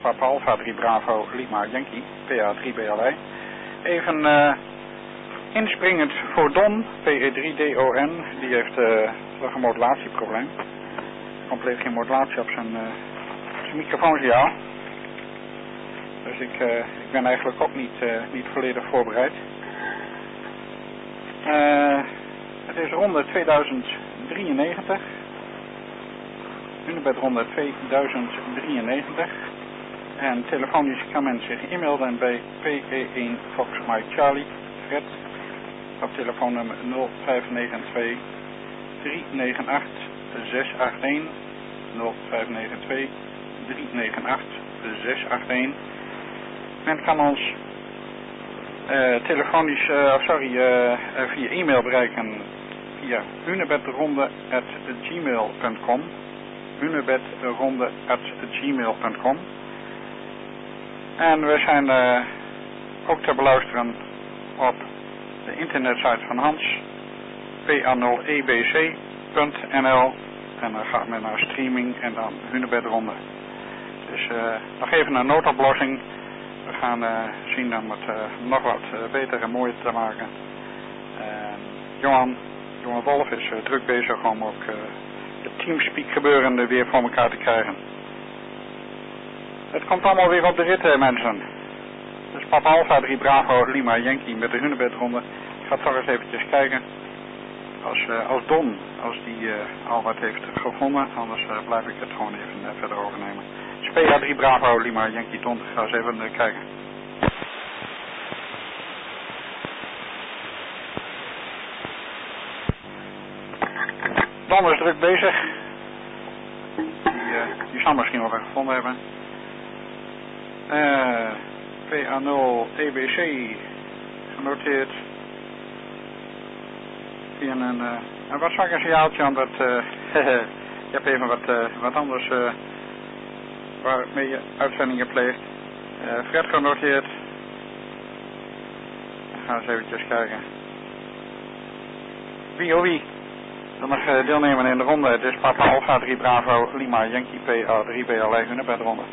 Papa Alpha 3 Bravo Lima Yankee, PA 3 BLI. Even inspringend voor Don, PE3DON, die heeft een modulatieprobleem. Compleet geen modulatie op zijn microfoonsignaal. Dus ik ben eigenlijk ook niet volledig voorbereid. Het is ronde 2093. Hunebed ronde 2093. En telefonisch kan men zich e-mailen bij PE1 Fox Mike Charlie Fred op telefoonnummer 0592 398 681 0592 398 681. Men kan ons telefonisch, via e-mail bereiken via hunebedronde@gmail.com hunebedronde@gmail.com. En we zijn ook te beluisteren op de internetsite van Hans, pa0ebc.nl, en dan gaat men naar streaming en dan Hunebedronde. Dus nog even een noodoplossing. We gaan zien om het nog wat beter en mooier te maken. Johan Wolf is druk bezig om ook het Teamspeak gebeuren weer voor elkaar te krijgen. Het komt allemaal weer op de rit, mensen. Dus Papa Alpha 3 Bravo Lima Yankee met de Hunebedronde. Ik ga toch eens eventjes kijken. Als Don, als die al wat heeft gevonden, anders blijf ik het gewoon even verder overnemen. PA 3 Bravo Lima Yankee Don, ga eens even kijken. Don is druk bezig. Die zal misschien wel weer gevonden hebben. PA0 EBC genoteerd. Via een wat zwakker signaaltje, omdat je hebt even wat anders waarmee je uitzendingen pleegt. Fred genoteerd. Dan gaan we eens eventjes kijken. Wie dan nog deelnemen in de ronde. Het is Papa Alpha 3 Bravo Lima Yankee PA 3 BLI Hunebedronde.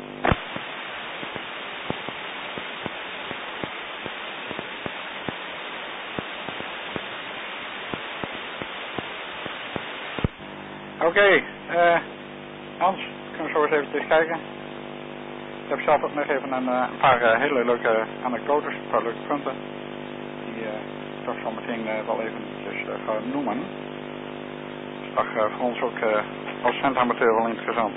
Oké, Hans, kunnen we zo eens eventjes kijken. Ik heb zelf ook nog even een paar hele leuke anekdotes, een paar leuke punten. Die toch zo meteen wel eventjes ga noemen. Dat is toch voor ons ook als centamateur wel interessant.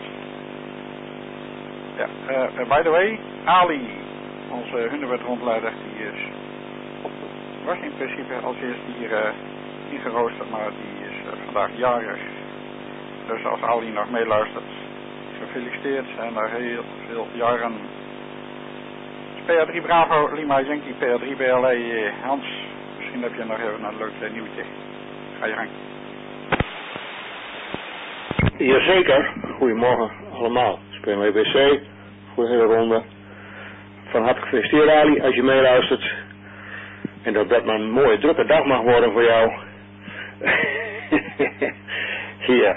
Ja, by the way, Ali, onze Hunebedrondleider, die was in principe als eerste hier ingeroosterd, maar die is vandaag jarig. Dus als Ali nog meeluistert, gefeliciteerd en nog heel veel jaren. PA 3 Bravo Lima Yankee PA 3 BLI Hans, misschien heb je nog even een leuk nieuwtje. Ga je gang. Jazeker, goedemorgen allemaal. Spelen EBC voor de hele ronde. Van harte gefeliciteerd Ali, als je meeluistert. En dat maar een mooie drukke dag mag worden voor jou. Ja.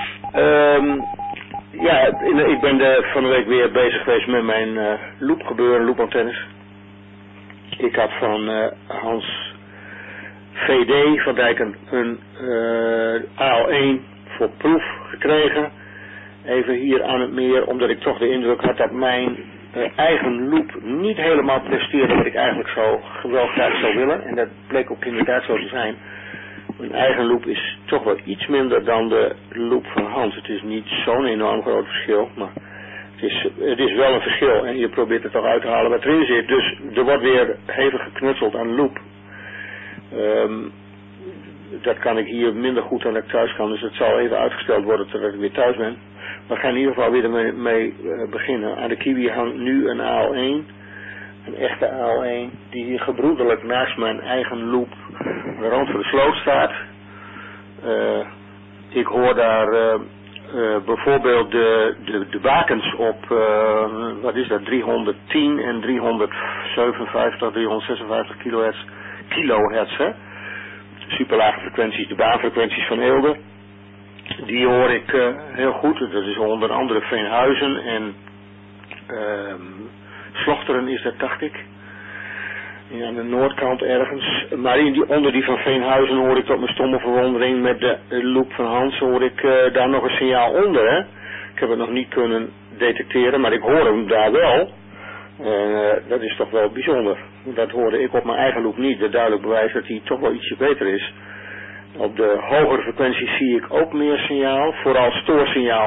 Ik ben van de week weer bezig geweest met mijn loopgebeuren, loopantennes. Ik had van Hans VD van Dijken een AL1 voor proef gekregen. Even hier aan het meer, omdat ik toch de indruk had dat mijn eigen loop niet helemaal presteerde wat ik eigenlijk wel graag zou willen. En dat bleek ook inderdaad zo te zijn. Mijn eigen loop is toch wel iets minder dan de loop van Hans. Het is niet zo'n enorm groot verschil, maar het is wel een verschil. En je probeert er toch uit te halen wat erin zit. Dus er wordt weer hevig geknutseld aan loop. Dat kan ik hier minder goed dan ik thuis kan. Dus het zal even uitgesteld worden totdat ik weer thuis ben. We gaan in ieder geval weer mee beginnen. Aan de kiwi hangt nu een AL1. Een echte AL1 die hier gebroederlijk naast mijn eigen loop aan de rand van de sloot staat. Ik hoor daar bijvoorbeeld de bakens op, 310 en 357, 356 kilohertz. Hè? Superlage frequenties, de baanfrequenties van Eelde. Die hoor ik heel goed. Dat is onder andere Veenhuizen en Slochteren is dat, dacht ik. Ja, aan de noordkant ergens. Maar onder die van Veenhuizen hoor ik tot mijn stomme verwondering met de loop van Hans hoor ik daar nog een signaal onder. Hè? Ik heb het nog niet kunnen detecteren, maar ik hoor hem daar wel. Dat is toch wel bijzonder. Dat hoorde ik op mijn eigen loop niet. Dat duidelijk bewijs dat hij toch wel ietsje beter is. Op de hogere frequenties zie ik ook meer signaal. Vooral stoorsignaal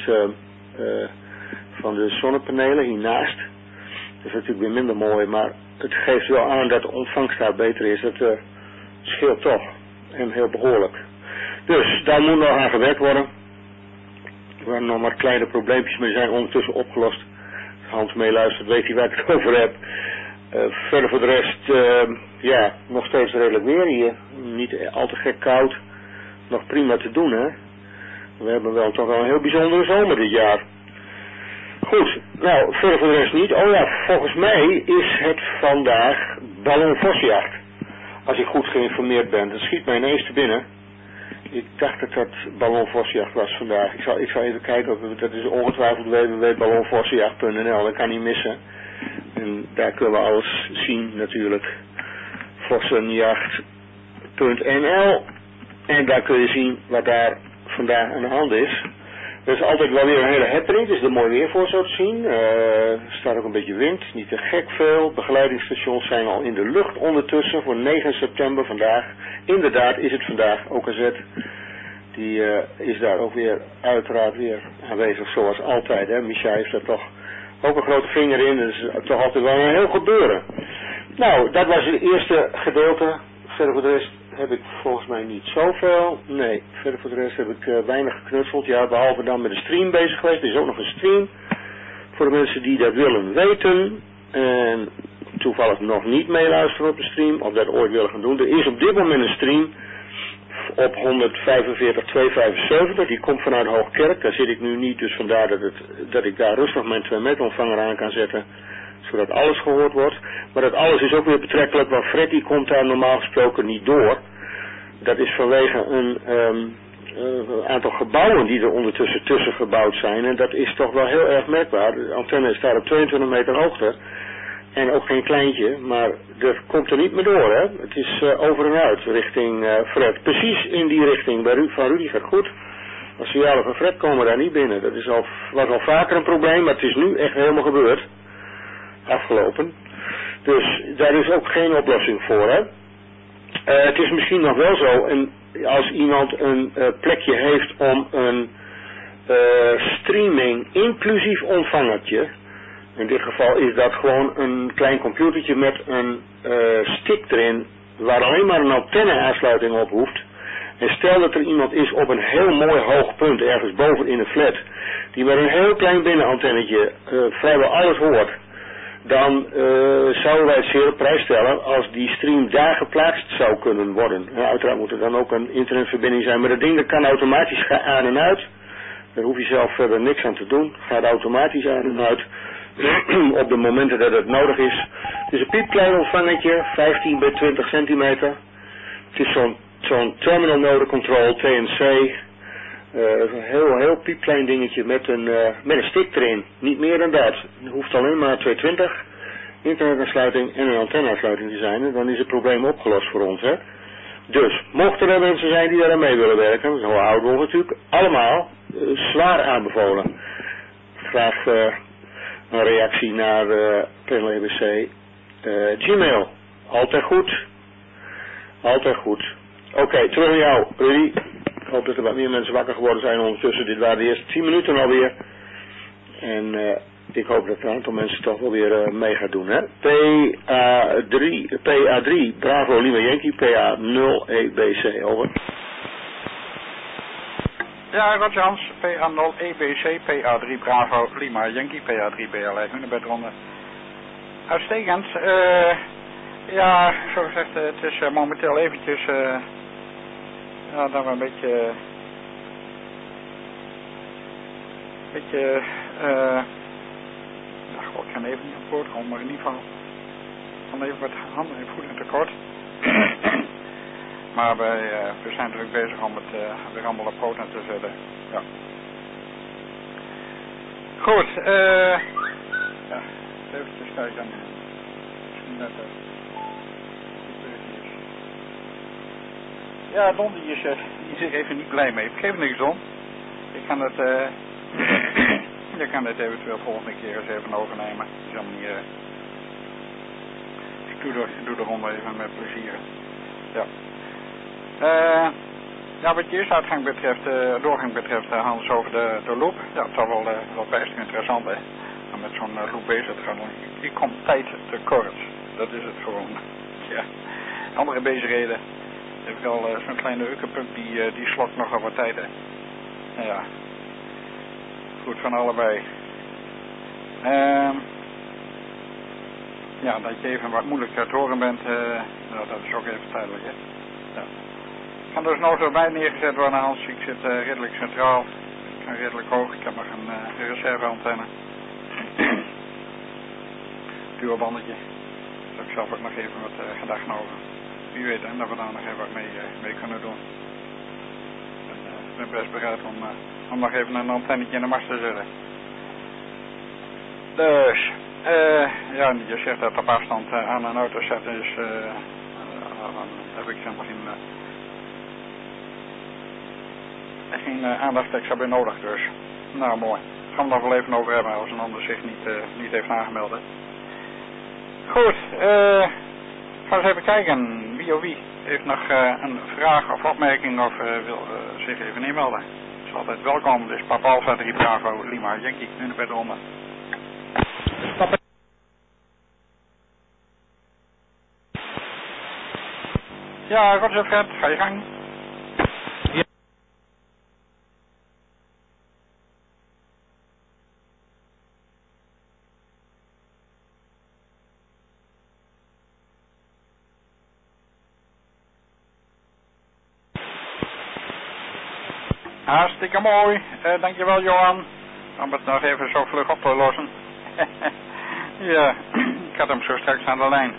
van de zonnepanelen hiernaast. Dat is natuurlijk weer minder mooi, maar het geeft wel aan dat de ontvangst daar beter is. Dat scheelt toch. En heel behoorlijk. Dus daar moet nog aan gewerkt worden. Er waren nog maar kleine probleempjes, maar die zijn ondertussen opgelost. Als Hans meeluistert, weet hij waar ik het over heb. Verder voor de rest, nog steeds redelijk weer hier. Niet al te gek koud. Nog prima te doen, hè. We hebben toch wel een heel bijzondere zomer dit jaar. Goed, nou, verder voor de rest niet. Oh ja, volgens mij is het vandaag ballonvosjacht. Als ik goed geïnformeerd ben. Dat schiet mij ineens te binnen. Ik dacht dat dat ballonvosjacht was vandaag. Ik zal even kijken, dat is ongetwijfeld www.ballonvosjacht.nl. Dat kan niet missen. En daar kunnen we alles zien natuurlijk. Vossenjacht.nl. En daar kun je zien wat daar vandaag aan de hand is. Er is altijd wel weer een hele happening. Het is er mooi weer voor zo te zien. Er staat ook een beetje wind. Niet te gek veel. Begeleidingsstations zijn al in de lucht ondertussen. Voor 9 september vandaag. Inderdaad is het vandaag OKZ. Die is daar ook weer uiteraard weer aanwezig zoals altijd. Hè. Micha heeft daar toch ook een grote vinger in. Dat is toch altijd wel een heel gebeuren. Nou, dat was het eerste gedeelte. Verder voor de rest heb ik volgens mij niet zoveel. Nee, verder voor de rest heb ik weinig geknutseld. Ja, behalve dan met de stream bezig geweest. Er is ook nog een stream. Voor de mensen die dat willen weten. En toevallig nog niet meeluisteren op de stream. Of dat ooit willen gaan doen. Er is op dit moment een stream. Op 145.275. Die komt vanuit Hoogkerk. Daar zit ik nu niet. Dus vandaar dat ik daar rustig mijn 2 meter ontvanger aan kan zetten. Zodat alles gehoord wordt. Maar dat alles is ook weer betrekkelijk. Want Freddy komt daar normaal gesproken niet door. Dat is vanwege een aantal gebouwen die er ondertussen tussen gebouwd zijn. En dat is toch wel heel erg merkbaar. De antenne staat op 22 meter hoogte. En ook geen kleintje. Maar dat komt er niet meer door. Hè? Het is over en uit richting Fred. Precies in die richting. Van Rudy gaat goed. Maar signalen van Fred komen daar niet binnen. Dat was al vaker een probleem. Maar het is nu echt helemaal gebeurd. Afgelopen. Dus daar is ook geen oplossing voor. Hè? Het is misschien nog wel zo. En als iemand een plekje heeft om een streaming inclusief ontvangertje. In dit geval is dat gewoon een klein computertje met een stick erin. Waar alleen maar een antenne-aansluiting op hoeft. En stel dat er iemand is op een heel mooi hoog punt ergens boven in een flat. Die met een heel klein binnenantennetje vrijwel alles hoort. Dan zouden wij het zeer op prijs stellen als die stream daar geplaatst zou kunnen worden. Ja, uiteraard moet er dan ook een internetverbinding zijn. Maar dat ding dat kan automatisch aan en uit. Daar hoef je zelf verder niks aan te doen. Gaat automatisch aan en uit. Op de momenten dat het nodig is. Het is een piepklein ontvangertje. 15 bij 20 centimeter. Het is zo'n terminal node control TNC. Een heel piepklein dingetje met een stick erin. Niet meer dan dat. Het hoeft alleen maar 220 internetaansluiting en een antenneaansluiting te zijn. En dan is het probleem opgelost voor ons. Hè? Dus, mochten er mensen zijn die daar aan mee willen werken, zo houden we ons natuurlijk allemaal zwaar aanbevolen. Graag een reactie naar Panel EBC. Gmail. Altijd goed. Altijd goed. Oké, terug naar jou, Rudy. Ik hoop dat er wat meer mensen wakker geworden zijn ondertussen. Dit waren de eerste 10 minuten alweer. En ik hoop dat een aantal mensen toch wel weer mee gaat doen. Hè? PA3, Bravo Lima Yankee, PA0 EBC, over. Ja, Roger Hans, PA0 EBC, PA3 Bravo Lima Yankee, PA3 BLE Hunebedronde. Uitstekend. Ja, zoals gezegd, het is momenteel eventjes... ja, dat we een beetje... ik kan even niet op woord komen, maar in ieder geval... van even wat handen en voeten tekort. Maar we zijn natuurlijk bezig om het weer allemaal op poten te zetten. Ja. Goed, kijken. Misschien net ja, Don die is er even niet blij mee. Ik geef niks, Don. Ik kan het je kan het eventueel volgende keer eens even overnemen. Dat is allemaal niet erg. Ik doe de ronde even met plezier. Ja. Ja, wat je eerste doorgang betreft, Hans, over de loop. Ja, het zal wel best interessant, hè. Om met zo'n loop bezig te gaan. Ik kom tijd tekort. Dat is het gewoon. Ja. Andere bezigheden. Heb ik al zo'n kleine ukkenpuk die slokt nogal wat tijd, hè. Ja. Goed van allebei. Ja, dat je even wat moeilijk te horen bent, nou, dat is ook even tijdelijk, hè. Ja. Ik kan dus nog zo bij neergezet worden, Hans. Ik zit redelijk centraal. Ik ga redelijk hoog. Ik heb nog een reserveantenne. Duurbandetje. Daar heb ik zelf ook nog even wat gedacht over. Wie weet, hè, dat we daar nog even wat mee kunnen doen. Ik ben best bereid om nog even een antennetje in de mast te zetten. Dus, ja, je zegt dat op afstand aan een auto zetten is, dan heb ik helemaal geen aandacht extra bij nodig, dus. Nou, mooi. Daar gaan we nog wel even over hebben als een ander zich niet heeft aangemeld, hè. Goed, gaan we eens even kijken. Wie heeft nog een vraag of opmerking of wil zich even inmelden. Dat is altijd welkom. Dus Papa Alpha 3 Bravo Lima Yankee nu bij de ronde. Papa. Ja, Roger Fred, ga je gang. Ja. Hartstikke mooi. Dankjewel, Johan. Om het nog even zo vlug op te lossen. Ja, ik had hem zo straks aan de lijn.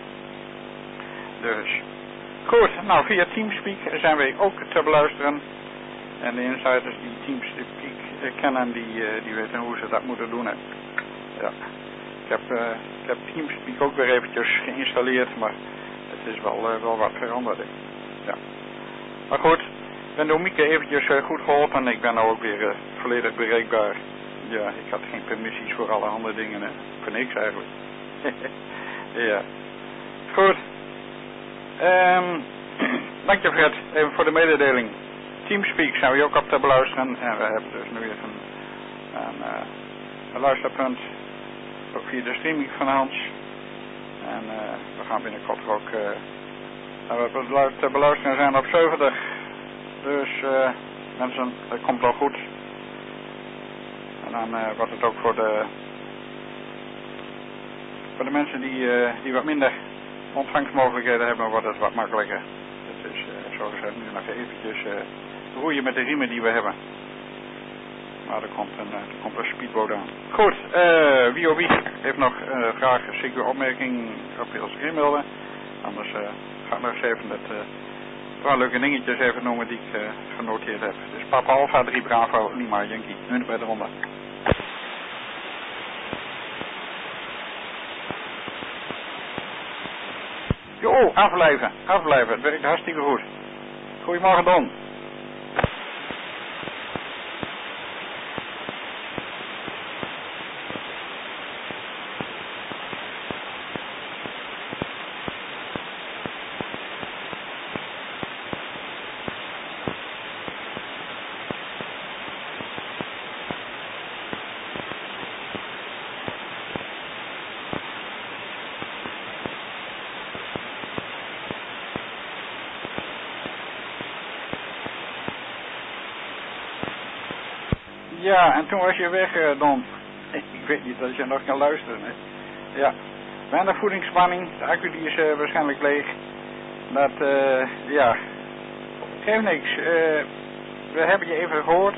Dus. Goed, nou via Teamspeak zijn wij ook te beluisteren. En de insiders die Teamspeak kennen, die weten hoe ze dat moeten doen. Hè. Ja. Ik heb Teamspeak ook weer eventjes geïnstalleerd, maar het is wel wat veranderd. Hè. Ja. Maar goed, ik ben door Mieke eventjes goed geholpen en ik ben nou ook weer volledig bereikbaar. Ja, ik had geen permissies voor alle andere dingen, hè. Voor niks eigenlijk. Ja. Goed. Dank je Fred, even voor de mededeling. Teamspeak zijn we ook op te beluisteren en we hebben dus nu weer een luisterpunt, ook via de streaming van Hans. En we gaan binnenkort ook te beluisteren zijn op 70. Dus mensen, dat komt wel goed. En dan wordt het ook voor de mensen die wat minder ontvangstmogelijkheden hebben, wordt het wat makkelijker. Het is zo gezegd nu nog eventjes roeien met de riemen die we hebben. Maar er komt een speedboot aan. Goed, wie heeft nog vragen, zeker opmerking of wil zich inmelden. Anders ga ik nog eens even een paar leuke dingetjes even noemen die ik genoteerd heb. Dus Papa Alpha 3 Bravo Lima Yankee, nu bij de ronde. Jo, afblijven. Het werkt hartstikke goed. Goedemorgen Don. Ja, en toen was je weg, Don. Ik weet niet dat je nog kan luisteren, hè. Ja, weinig voedingsspanning. De accu die is waarschijnlijk leeg. Dat, ja, geeft niks. We hebben je even gehoord.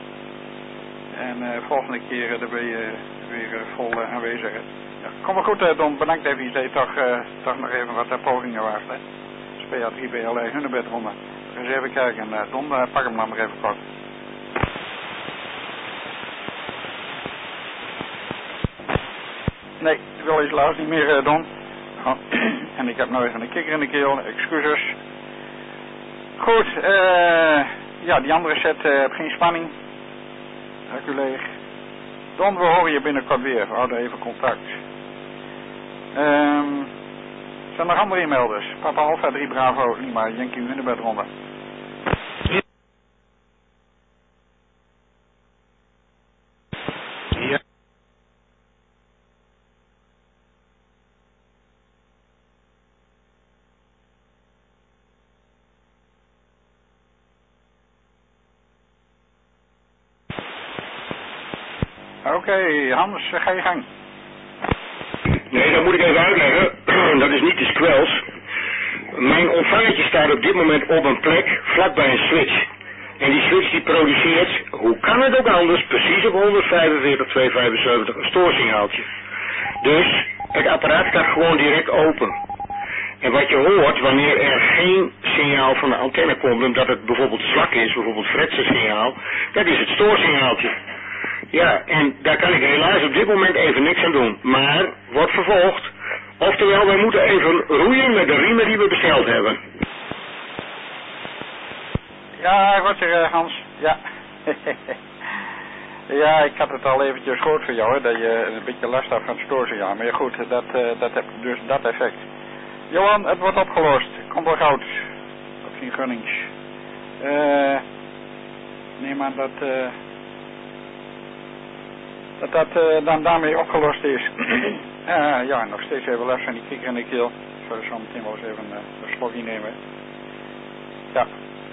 En volgende keer dan ben je weer vol aanwezig. Ja, kom maar goed, Don. Bedankt even dat je toch nog even wat pogingen waagt, hè. SPA3 BLE Hunebedronde. Eens even kijken. Don, pak hem dan maar even kort. Nee, dat wil helaas niet meer doen. Oh, en ik heb nou even een kikker in de keel, excuses. Goed, ja, die andere set heeft geen spanning. Heb u leeg. Don, we horen je binnenkort weer. We houden even contact. Zijn er andere e-mailers? Papa Alpha 3 Bravo Lima Yankee Hunebed Ronde. Ja. Oké, Hans, ga je gang. Nee, dat moet ik even uitleggen. Dat is niet de squels. Mijn ontvangertje staat op dit moment op een plek vlakbij een switch. En die switch die produceert, hoe kan het ook anders, precies op 145.275 een stoorsignaaltje. Dus het apparaat staat gewoon direct open. En wat je hoort wanneer er geen signaal van de antenne komt, omdat het bijvoorbeeld zwak is, bijvoorbeeld fretsensignaal, dat is het stoorsignaaltje. Ja, en daar kan ik helaas op dit moment even niks aan doen. Maar wordt vervolgd. Oftewel, wij moeten even roeien met de riemen die we besteld hebben. Ja, Roger, Hans. Ja. Ja, ik had het al eventjes gehoord van jou, hè, dat je een beetje last had van het stoorsignaal. Maar ja, goed, dat heeft dus dat effect. Johan, het wordt opgelost. Komt wel goud. Op geen gunnings. Neem aan dat dan daarmee opgelost is. Ja, nog steeds even last van die kikker in de keel. Ik zou zo meteen wel eens even een slokje nemen. Ja.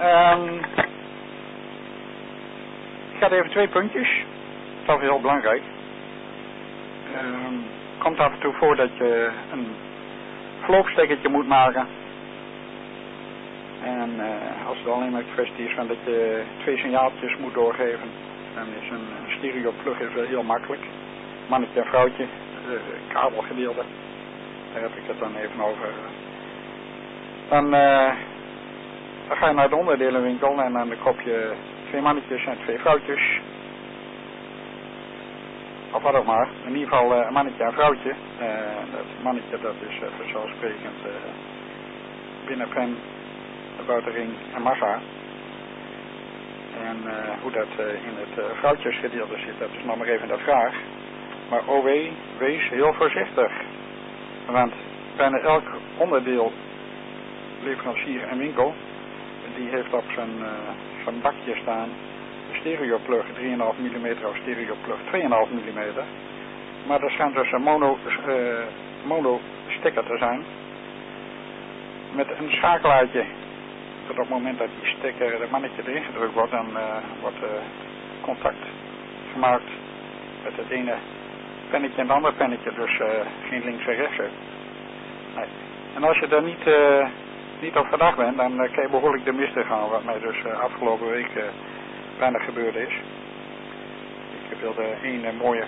Ik ga even 2 puntjes. Dat is heel belangrijk. Komt af en toe voor dat je een vloopstekkertje moet maken. En als het alleen maar een kwestie is van dat je 2 signaaltjes moet doorgeven, dan is een stereoplug is wel heel makkelijk. Mannetje en vrouwtje, kabelgedeelte, daar heb ik het dan even over. Dan ga je naar de onderdelenwinkel en dan koop je 2 mannetjes en 2 vrouwtjes. Of wat ook maar. In ieder geval een mannetje en vrouwtje. Dat mannetje dat is vanzelfsprekend binnenpen, de buitenring en massa. En hoe dat in het vrouwtjesgedeelte zit, dat is nog maar even de vraag. Maar OW, wees heel voorzichtig. Want bijna elk onderdeel, leverancier en winkel, die heeft op zijn bakje staan stereoplug 3,5 mm of stereoplug 2,5 mm. Maar er schijnt dus een mono stekker te zijn met een schakelaartje. Dat op het moment dat die stekker, het mannetje erin gedrukt wordt, dan wordt contact gemaakt met het ene pennetje en het andere pennetje, dus geen links en rechts. Nee. En als je er niet op verdacht bent, dan kan je behoorlijk de mist in gaan, wat mij dus afgelopen week weinig gebeurd is. Ik wilde een mooie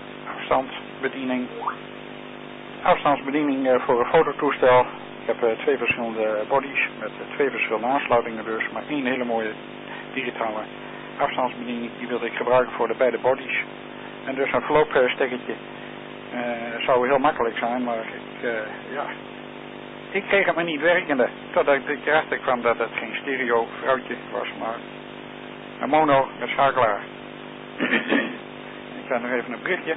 afstandsbediening voor een fototoestel. Ik heb 2 verschillende bodies met 2 verschillende aansluitingen dus, maar 1 hele mooie digitale afstandsbediening. Die wilde ik gebruiken voor de beide bodies. En dus een verloopstekkertje zou heel makkelijk zijn, maar ik kreeg het maar niet werkende. Totdat ik erachter kwam dat het geen stereo vrouwtje was, maar een mono met schakelaar. Ik ga nog even een berichtje.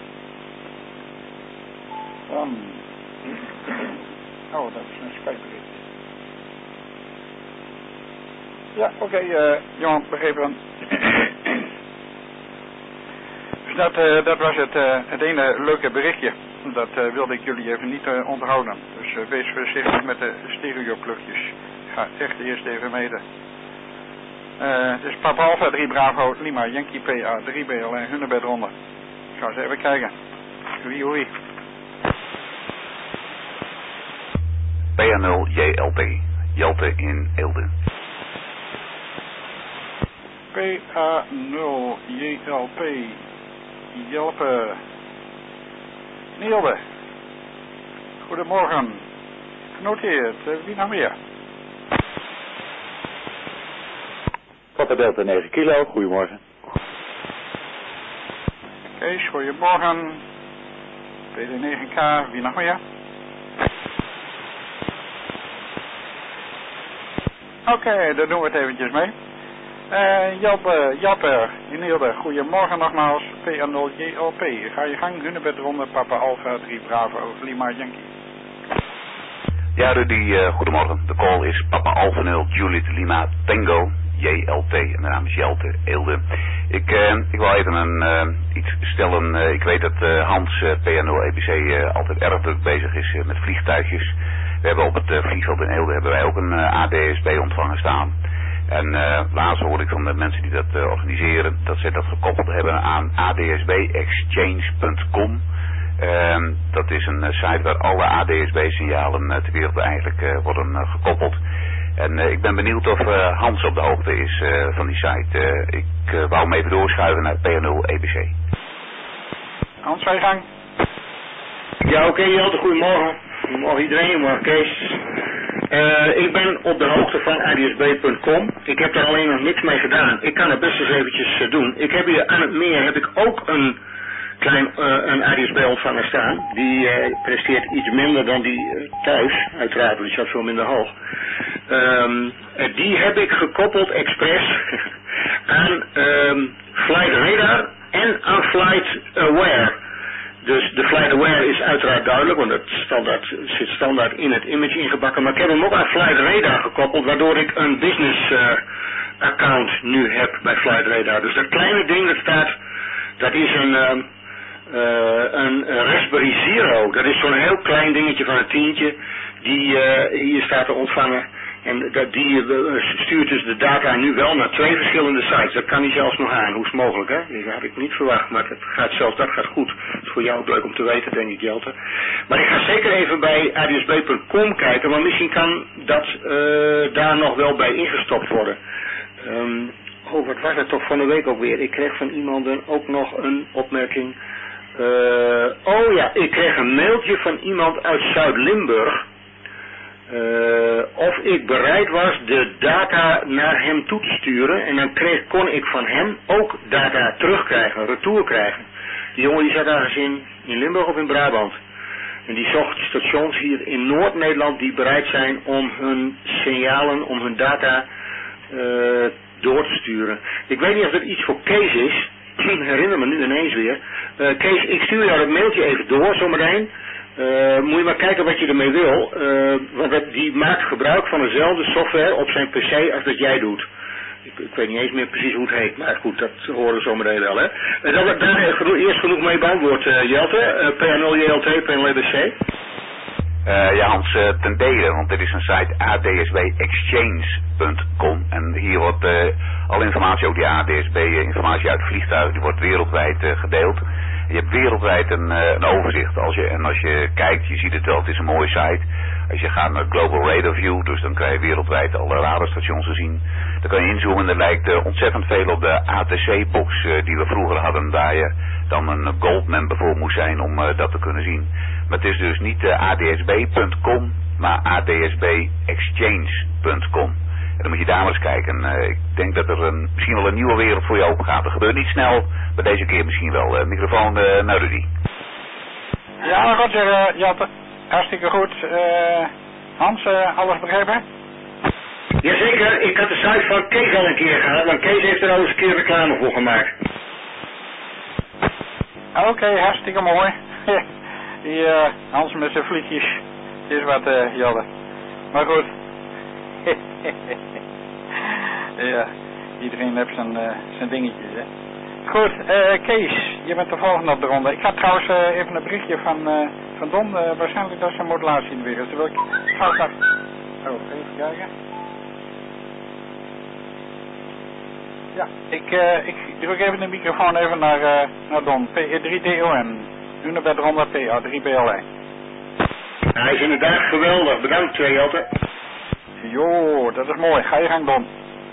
Oh, dat is een Skype-berichtje. Ja, oké, Johan, begrepen. Dus dat was het ene leuke berichtje. Dat wilde ik jullie even niet onthouden. Dus wees voorzichtig met de stereoplugjes. Ik ga echt eerst even meten. Dus Papa Alpha 3 Bravo Lima Yankee PA 3 BLN Hunebed Ronde. Ik ga eens even kijken. Oei. PA0 JLP. Jelte in Eelde. PA0 JLP. Jelpe. Nielde. Goedemorgen. Genoteerd. Wie nog meer? Papa Delta 9 kilo, goedemorgen. Kees, goedemorgen. PD9K, wie nog meer? Oké, dan doen we het eventjes mee. Jappe, Inilde, goedemorgen nogmaals. P0JLP, ga je gang, Hunebed Ronde, Papa Alpha 3 Bravo, Lima Yankee. Ja, Rudy, goedemorgen. De call is Papa Alpha 0, Juliet Lima Tango, JLT, en mijn naam is Jelte Eelde. Ik wil even iets stellen. Ik weet dat Hans, PN0EBC, altijd erg druk bezig is met vliegtuigjes. We hebben op het vliegveld in Eelde hebben wij ook een ADSB-ontvanger staan. En laatst hoorde ik van de mensen die dat organiseren, dat ze dat gekoppeld hebben aan adsbexchange.com. Dat is een site waar alle ADSB-signalen ter wereld eigenlijk worden gekoppeld. En ik ben benieuwd of Hans op de hoogte is van die site. Ik wou hem even doorschuiven naar P0EBC. Hans, ga je gang. Ja, oké, Jelte, goedemorgen. Goedemorgen iedereen, goedemorgen Kees. Ik ben op de hoogte van adsb.com. Ik heb daar alleen nog niks mee gedaan. Ik kan het best eens eventjes doen. Ik heb hier aan het meer heb ik ook een ADSB-ontvanger staan. Die presteert iets minder dan die thuis, uiteraard, want die staat veel minder hoog. Die heb ik gekoppeld expres aan Flight Radar en aan Flight Aware. Dus de Flight Aware is uiteraard duidelijk, want dat zit standaard in het image ingebakken. Maar ik heb hem ook aan Flight Radar gekoppeld, waardoor ik een business account nu heb bij Flight Radar. Dus dat kleine ding dat staat, dat is een Raspberry Zero. Dat is zo'n heel klein dingetje van een tientje die hier staat te ontvangen. En die stuurt dus de data nu wel naar 2 verschillende sites. Dat kan hij zelfs nog aan. Hoe is het mogelijk, hè? Dat had ik niet verwacht, maar dat gaat goed. Dat is voor jou ook leuk om te weten, denk ik, Jelte. Maar ik ga zeker even bij adsb.com kijken, want misschien kan dat daar nog wel bij ingestopt worden. Wat was het toch van de week ook weer? Ik kreeg van iemand ook nog een opmerking. Ik kreeg een mailtje van iemand uit Zuid-Limburg. Of ik bereid was de data naar hem toe te sturen. En dan kon ik van hem ook data terugkrijgen, retour krijgen. Die jongen die zat ergens in Limburg of in Brabant. En die zocht stations hier in Noord-Nederland die bereid zijn om hun signalen, om hun data door te sturen. Ik weet niet of dat iets voor Kees is. Ik herinner me nu ineens weer. Kees, ik stuur jou dat mailtje even door zometeen. Moet je maar kijken wat je ermee wil. Want die maakt gebruik van dezelfde software op zijn PC als dat jij doet. Ik weet niet eens meer precies hoe het heet. Maar goed, dat horen we zometeen wel, hè. Daar eerst genoeg mee beantwoord, Jelte. P0 JLT, P0EBC. Ja, Hans, ten dele, want dit is een site adsbexchange.com en hier wordt alle informatie, ook die ADSB-informatie uit vliegtuigen, die wordt wereldwijd gedeeld. Je hebt wereldwijd een overzicht. Als je kijkt, je ziet het wel, het is een mooie site. Als je gaat naar Global Radar View, dus dan krijg je wereldwijd alle radarstations te zien. Dan kan je inzoomen, er lijkt ontzettend veel op de ATC-box die we vroeger hadden, waar je dan een Goldman voor moest zijn om dat te kunnen zien. Maar het is dus niet adsb.com, maar adsbexchange.com. En dan moet je daar maar eens kijken. Ik denk dat er misschien wel een nieuwe wereld voor je open gaat. Dat gebeurt niet snel, maar deze keer misschien wel. Microfoon naar Rudy. Ja, Roger, hartstikke goed. Hans, alles begrepen? Jazeker, ik had de site van Kees al een keer gehad, want Kees heeft er al eens een keer reclame voor gemaakt. Oké, hartstikke mooi. Die Hans met zijn vliegjes is wat Jelle. Maar goed. Ja, iedereen heeft zijn dingetjes, hè. Goed, Kees, je bent de volgende op de ronde. Ik had trouwens even een berichtje van Don. Waarschijnlijk dat zijn modulatie weer is. Dan wil ik gauw naar... Oh, even kijken. Ja, ik druk even de microfoon even naar Don. PE3DON. Hunebed Ronda PA3BLI. Hij is inderdaad geweldig. Bedankt, Jelte. Jo, dat is mooi. Ga je gang, Don.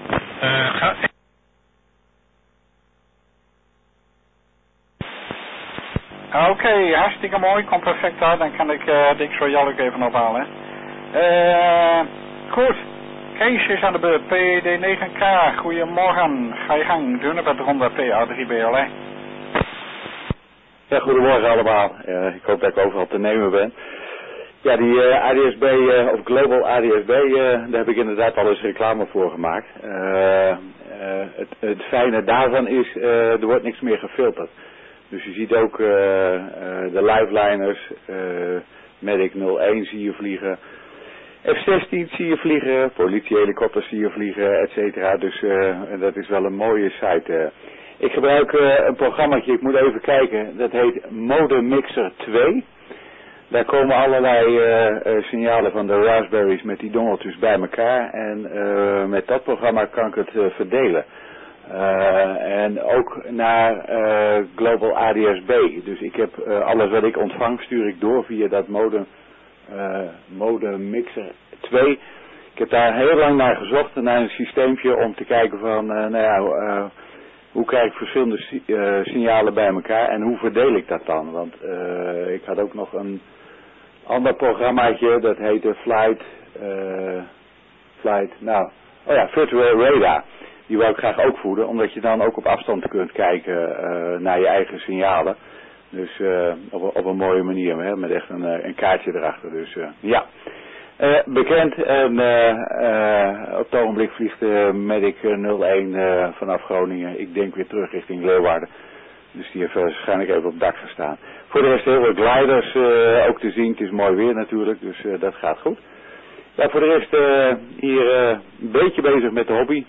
Oké, hartstikke mooi. Komt perfect uit. Dan kan ik Dick Royal ook even ophalen. Goed. Kees is aan de beurt. PD9K. Goedemorgen. Ga je gang. Hunebed Ronda PA3BLI. Ja, goedemorgen allemaal. Ik hoop dat ik overal te nemen ben. Ja, die ADSB, of Global ADSB, daar heb ik inderdaad al eens reclame voor gemaakt. Het fijne daarvan is, er wordt niks meer gefilterd. Dus je ziet ook de liveliners, Medic 01 zie je vliegen, F-16 zie je vliegen, politiehelikopters zie je vliegen, et cetera. Dus dat is wel een mooie site. Ik gebruik een programmaatje, ik moet even kijken, dat heet Modem Mixer 2. Daar komen allerlei signalen van de Raspberries met die dongeltjes bij elkaar en met dat programma kan ik het verdelen. En ook naar Global ADSB. Dus ik heb alles wat ik ontvang stuur ik door via dat modem Mixer 2. Ik heb daar heel lang naar gezocht, naar een systeempje om te kijken van, hoe krijg ik verschillende signalen bij elkaar en hoe verdeel ik dat dan? Want ik had ook nog een ander programmaatje, dat heette Virtual Radar. Die wou ik graag ook voeden, omdat je dan ook op afstand kunt kijken naar je eigen signalen. Dus op een mooie manier, hè, met echt een kaartje erachter. Dus ja, bekend en op het ogenblik vliegt Medic 01 vanaf Groningen. Ik denk weer terug richting Leeuwarden. Dus die heeft waarschijnlijk even op het dak gestaan. Voor de rest heel veel gliders ook te zien. Het is mooi weer natuurlijk, dus dat gaat goed. Ja, voor de rest hier een beetje bezig met de hobby.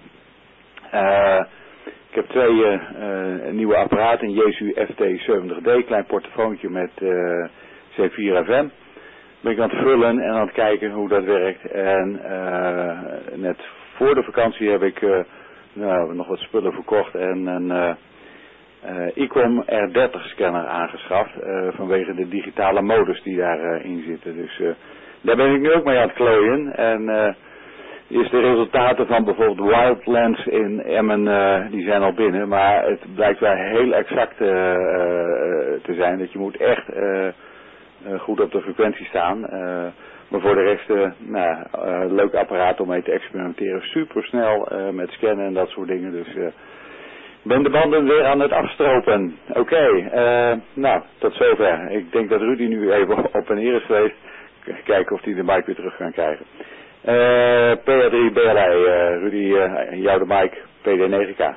Ik heb twee nieuwe apparaten, een Jesu FT70D, klein portofoontje met C4 FM. Ben ik aan het vullen en aan het kijken hoe dat werkt. En net voor de vakantie heb ik nog wat spullen verkocht en een ICOM R30 scanner aangeschaft vanwege de digitale modus die daarin zitten. Dus daar ben ik nu ook mee aan het klooien. En de resultaten van bijvoorbeeld Wildlands in Emmen, die zijn al binnen. Maar het blijkt wel heel exact te zijn. Dat je moet echt goed op de frequentie staan. Maar voor de rest, leuk apparaat om mee te experimenteren. Super snel met scannen en dat soort dingen. Dus ben de banden weer aan het afstropen. Oké, tot zover. Ik denk dat Rudy nu even op en neer is geweest. Kijken of hij de mic weer terug kan krijgen. PA3 BLI, Rudy, jou de mic, PD9K.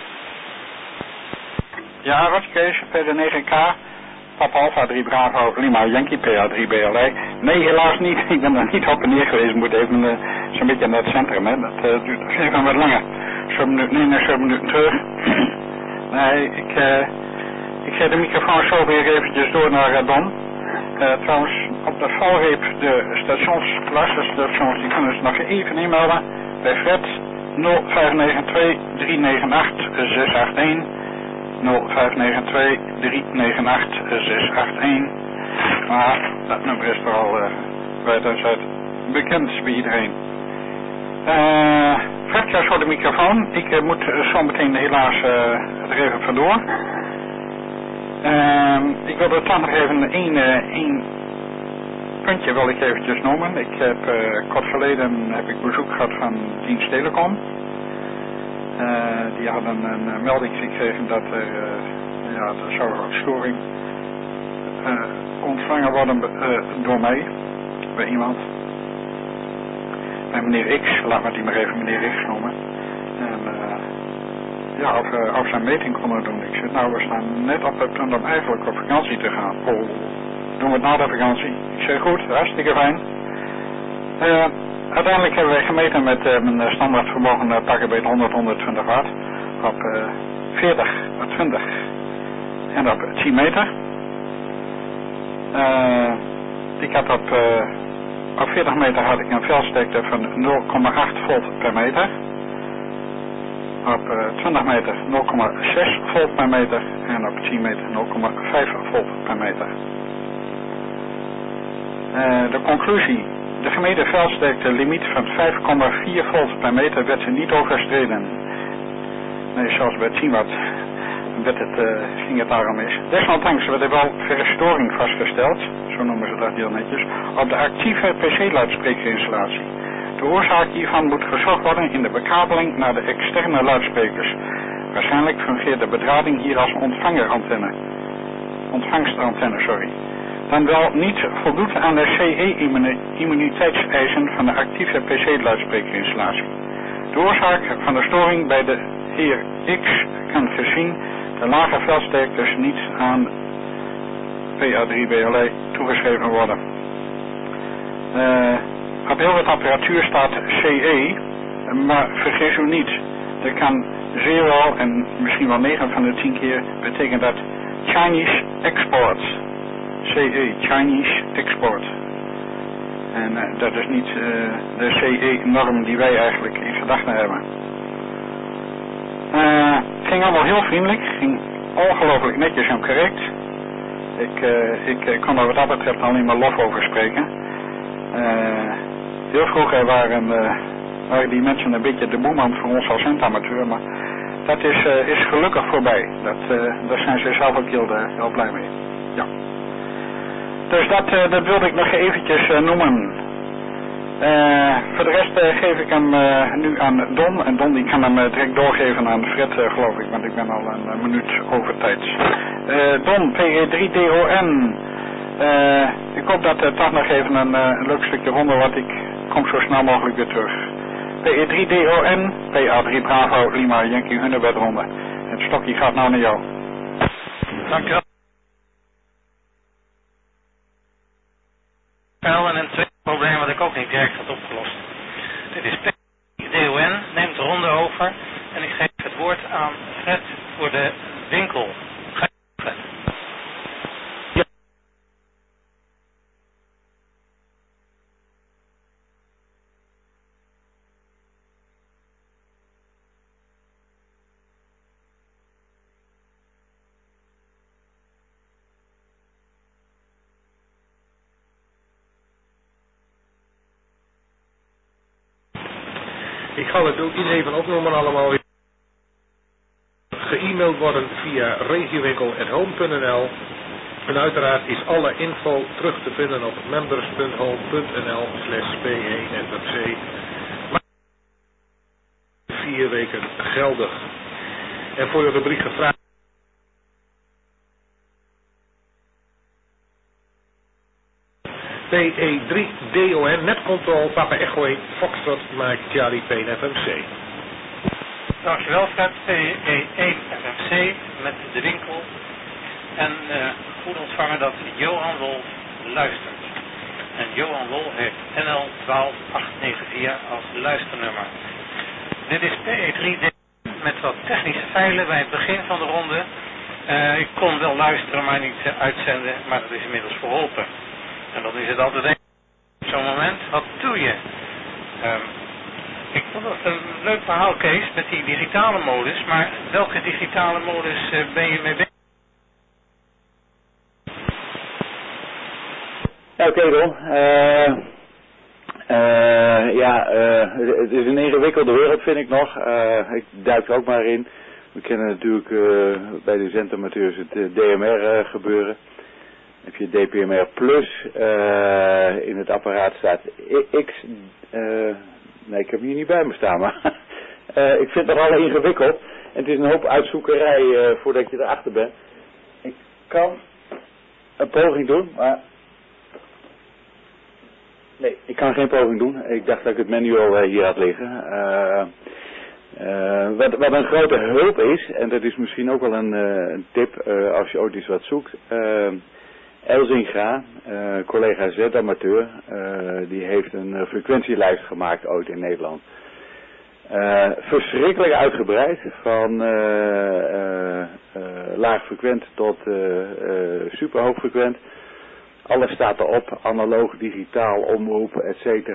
Ja, Rotkees, PD9K, Papa Alpha 3 Bravo, Lima Yankee, PA3 BLI. Nee, helaas niet. Ik ben er niet op en neer geweest. Ik moet even zo'n beetje naar het centrum, hè. Dat duurt even wat langer. 7 minuten terug. Nee, ik zet de microfoon zo weer eventjes door naar Don. Trouwens, op de valreep de stationsklassestations, die kunnen ze nog even inmelden. Bij Fred 0592 398 681. 0592 398 681. Maar dat nummer is toch al wijd en zijd bekend bij iedereen. Fred, jij voor de microfoon. Ik moet zo meteen helaas er even vandoor. Ik wil er toch nog even één puntje wil ik eventjes noemen. Ik heb kort geleden heb ik bezoek gehad van dienst Telecom. Die hadden een melding gekregen dat er zou storing ontvangen worden door mij, bij iemand. Bij meneer X, laat me die maar even meneer X noemen. En of zijn meting konden doen. Ik zeg, we staan net op het punt om eigenlijk op vakantie te gaan. Oh, doen we het na de vakantie? Ik zeg, goed, hartstikke fijn. Uiteindelijk hebben wij gemeten met mijn standaard vermogen pakken bij 120 watt op 40, 20 en op 10 meter. Ik had op 40 meter had ik een veldsterkte van 0,8 volt per meter. Op 20 meter 0,6 volt per meter en op 10 meter 0,5 volt per meter. De conclusie. De gemeten veldsterkte limiet van 5,4 volt per meter werd niet overschreden. Nee, zelfs bij 10 watt ging het daarom mis. Desondanks werd er wel verstoring vastgesteld, zo noemen ze dat heel netjes, op de actieve PC-luidsprekerinstallatie. De oorzaak hiervan moet gezocht worden in de bekabeling naar de externe luidsprekers. Waarschijnlijk fungeert de bedrading hier als ontvangerantenne. ontvangstantenne, dan wel niet voldoet aan de CE-immuniteitseisen van de actieve PC-luidsprekerinstallatie. De oorzaak van de storing bij de heer X kan gezien de lage veldsterktes niet aan PA3BLE toegeschreven worden. Op heel wat apparatuur staat CE, maar vergis u niet, er kan zeer wel en misschien wel 9 van de 10 keer betekent dat Chinese export. CE, Chinese export. En dat is niet de CE-norm die wij eigenlijk in gedachten hebben. Het ging allemaal heel vriendelijk, ging ongelooflijk netjes en correct. Ik kon er wat dat betreft alleen maar lof over spreken. Heel vroeger waren die mensen een beetje de boeman voor ons als centamateur, maar dat is gelukkig voorbij. Daar zijn ze zelf ook heel blij mee. Ja. Dus dat wilde ik nog eventjes noemen. Voor de rest geef ik hem nu aan Don. En Don die kan hem direct doorgeven aan Fred, geloof ik, want ik ben al een minuut over tijd. Don, PE3DON. Ik hoop dat toch nog even een leuk stukje ronde wordt. Ik kom zo snel mogelijk weer terug. PE3DON, PA3 Bravo, Lima, Yankee Hunebed ronde. Het stokje gaat nou naar jou. Dankjewel. En een tweede probleem wat ik ook niet direct had opgelost. Dit is PDON, neemt de ronde over en ik geef het woord aan Fred voor de winkel. Ga je, Fred. Ik ga het ook even opnoemen allemaal weer. Ge-mailed worden via regiewinkel@home.nl en uiteraard is alle info terug te vinden op members.home.nl/PE-NFC. Maar 4 weken geldig. En voor de rubriek gevraagd. PE3DON, netcontrol, Papa Echo 1, Foxtrot, Mike, Charlie, PNFMC. Dankjewel Fred, PE1FMC met de winkel. En goed ontvangen dat Johan Wolf luistert. En Johan Wolf heeft NL 12894 als luisternummer. Dit is PE3DON met wat technische feilen bij het begin van de ronde. Ik kon wel luisteren, maar niet uitzenden, maar dat is inmiddels verholpen. En dan is het altijd op zo'n moment, wat doe je? Ik vond het een leuk verhaal, Kees, met die digitale modus, maar welke digitale modus ben je mee bezig? Ja, oké, Ron. Het is een ingewikkelde wereld, vind ik nog. Ik duik er ook maar in. We kennen natuurlijk bij de zendamateurs het DMR gebeuren. Heb je DPMR Plus, in het apparaat staat X, nee ik heb hem hier niet bij me staan, maar ik vind het nogal ingewikkeld. En het is een hoop uitzoekerij voordat je erachter bent. Ik kan een poging doen, maar nee, ik kan geen poging doen. Ik dacht dat ik het manual hier had liggen. Wat een grote hulp is, en dat is misschien ook wel een tip als je ooit eens wat zoekt. Elzinga, collega Z-amateur, die heeft een frequentielijst gemaakt ooit in Nederland. Verschrikkelijk uitgebreid, van laag frequent tot superhoog frequent. Alles staat erop, analoog, digitaal, omroep, etc.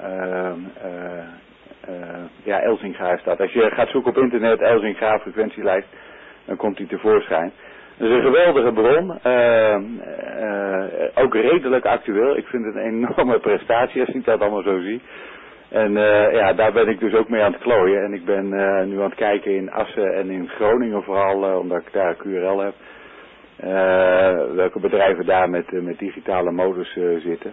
Elzinga is dat. Als je gaat zoeken op internet, Elzinga frequentielijst, dan komt die tevoorschijn. Dat is een geweldige bron, ook redelijk actueel. Ik vind het een enorme prestatie als ik dat allemaal zo zie. En daar ben ik dus ook mee aan het klooien. En ik ben nu aan het kijken in Assen en in Groningen vooral, omdat ik daar QRL heb. Welke bedrijven daar met digitale modus zitten.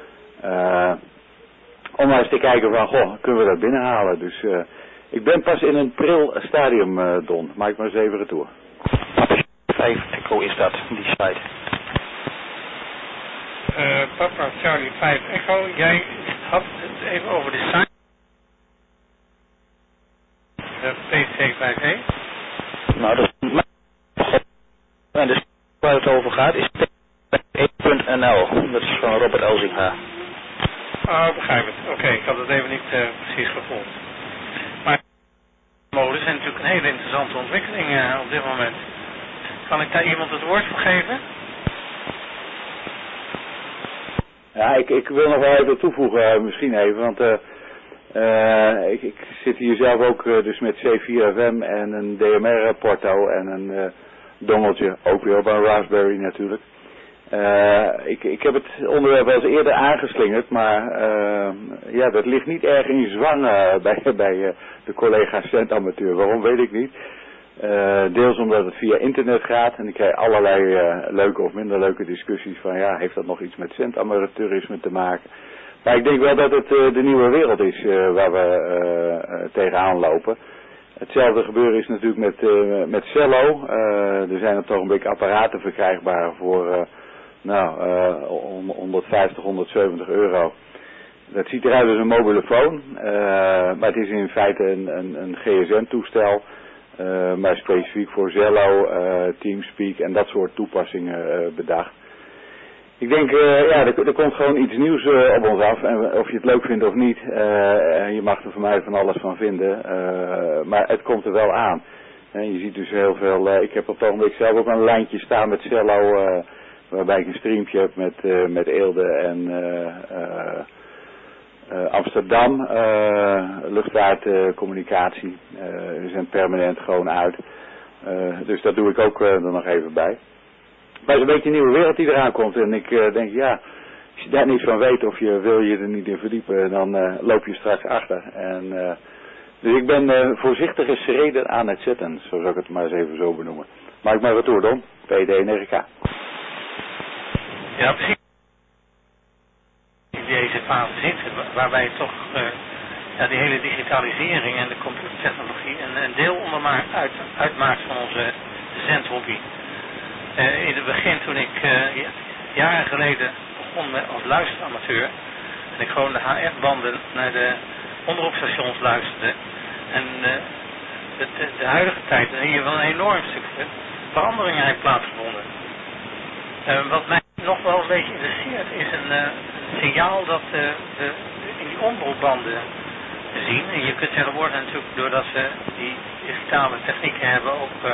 Om maar eens te kijken van, kunnen we dat binnenhalen? Dus ik ben pas in een pril stadium, Don. Maak maar eens even retour. 5 Echo is dat, die site. Papa Charlie 5 Echo, jij had het even over de site. De PC5E. Nou, dat is en de waar het over gaat is p1.nl. Dat is van Robert Elzinga. Oh, begrijp het. Oké, ik had het even niet precies gevolgd. Maar modus is natuurlijk een hele interessante ontwikkeling op dit moment. Kan ik daar iemand het woord voor geven? Ja, ik wil nog wel even toevoegen, misschien even, want ik zit hier zelf ook dus met C4FM en een DMR-porto en een dongeltje, ook weer op een Raspberry natuurlijk. Ik heb het onderwerp wel eens eerder aangeslingerd, maar ja, dat ligt niet erg in zwang bij de collega's centamateur. Waarom weet ik niet. Deels omdat het via internet gaat en ik krijg allerlei leuke of minder leuke discussies van ja, heeft dat nog iets met centamateurisme te maken. Maar ik denk wel dat het de nieuwe wereld is waar we tegenaan lopen. Hetzelfde gebeuren is natuurlijk met cello. Er zijn er toch een beetje apparaten verkrijgbaar voor 150, 170 euro. Dat ziet eruit als een mobielefoon, maar het is in feite een GSM-toestel. Maar specifiek voor Zello, Teamspeak en dat soort toepassingen bedacht. Ik denk, ja, er komt gewoon iets nieuws op ons af. En of je het leuk vindt of niet, je mag er voor mij van alles van vinden. Maar het komt er wel aan. En je ziet dus heel veel, ik heb op het ogenblik zelf ook een lijntje staan met Zello, waarbij ik een streampje heb met Eelde en Amsterdam, luchtvaartcommunicatie. Die zijn permanent gewoon uit. Dus dat doe ik ook er nog even bij. Maar het is een beetje een nieuwe wereld die eraan komt. En ik denk, ja, als je daar niets van weet of je wil je er niet in verdiepen, dan loop je straks achter. En, dus ik ben voorzichtige schreden aan het zetten, zo zou ik het maar eens even zo benoemen. Maak maar wat door, Don. PD9K. Ja, precies. In deze fase zitten, waarbij toch die hele digitalisering en de computertechnologie een deel uitmaakt van onze zendhobby. In het begin, toen ik jaren geleden begon als luisteramateur en ik gewoon de HF-banden naar de omroepstations luisterde en de huidige tijd, dan hier wel een enorm stuk verandering heeft plaatsgevonden. Wat mij nog wel een beetje interesseert is een signaal dat in die omroepbanden zien. En je kunt tegenwoordig natuurlijk, doordat ze die digitale technieken hebben, ook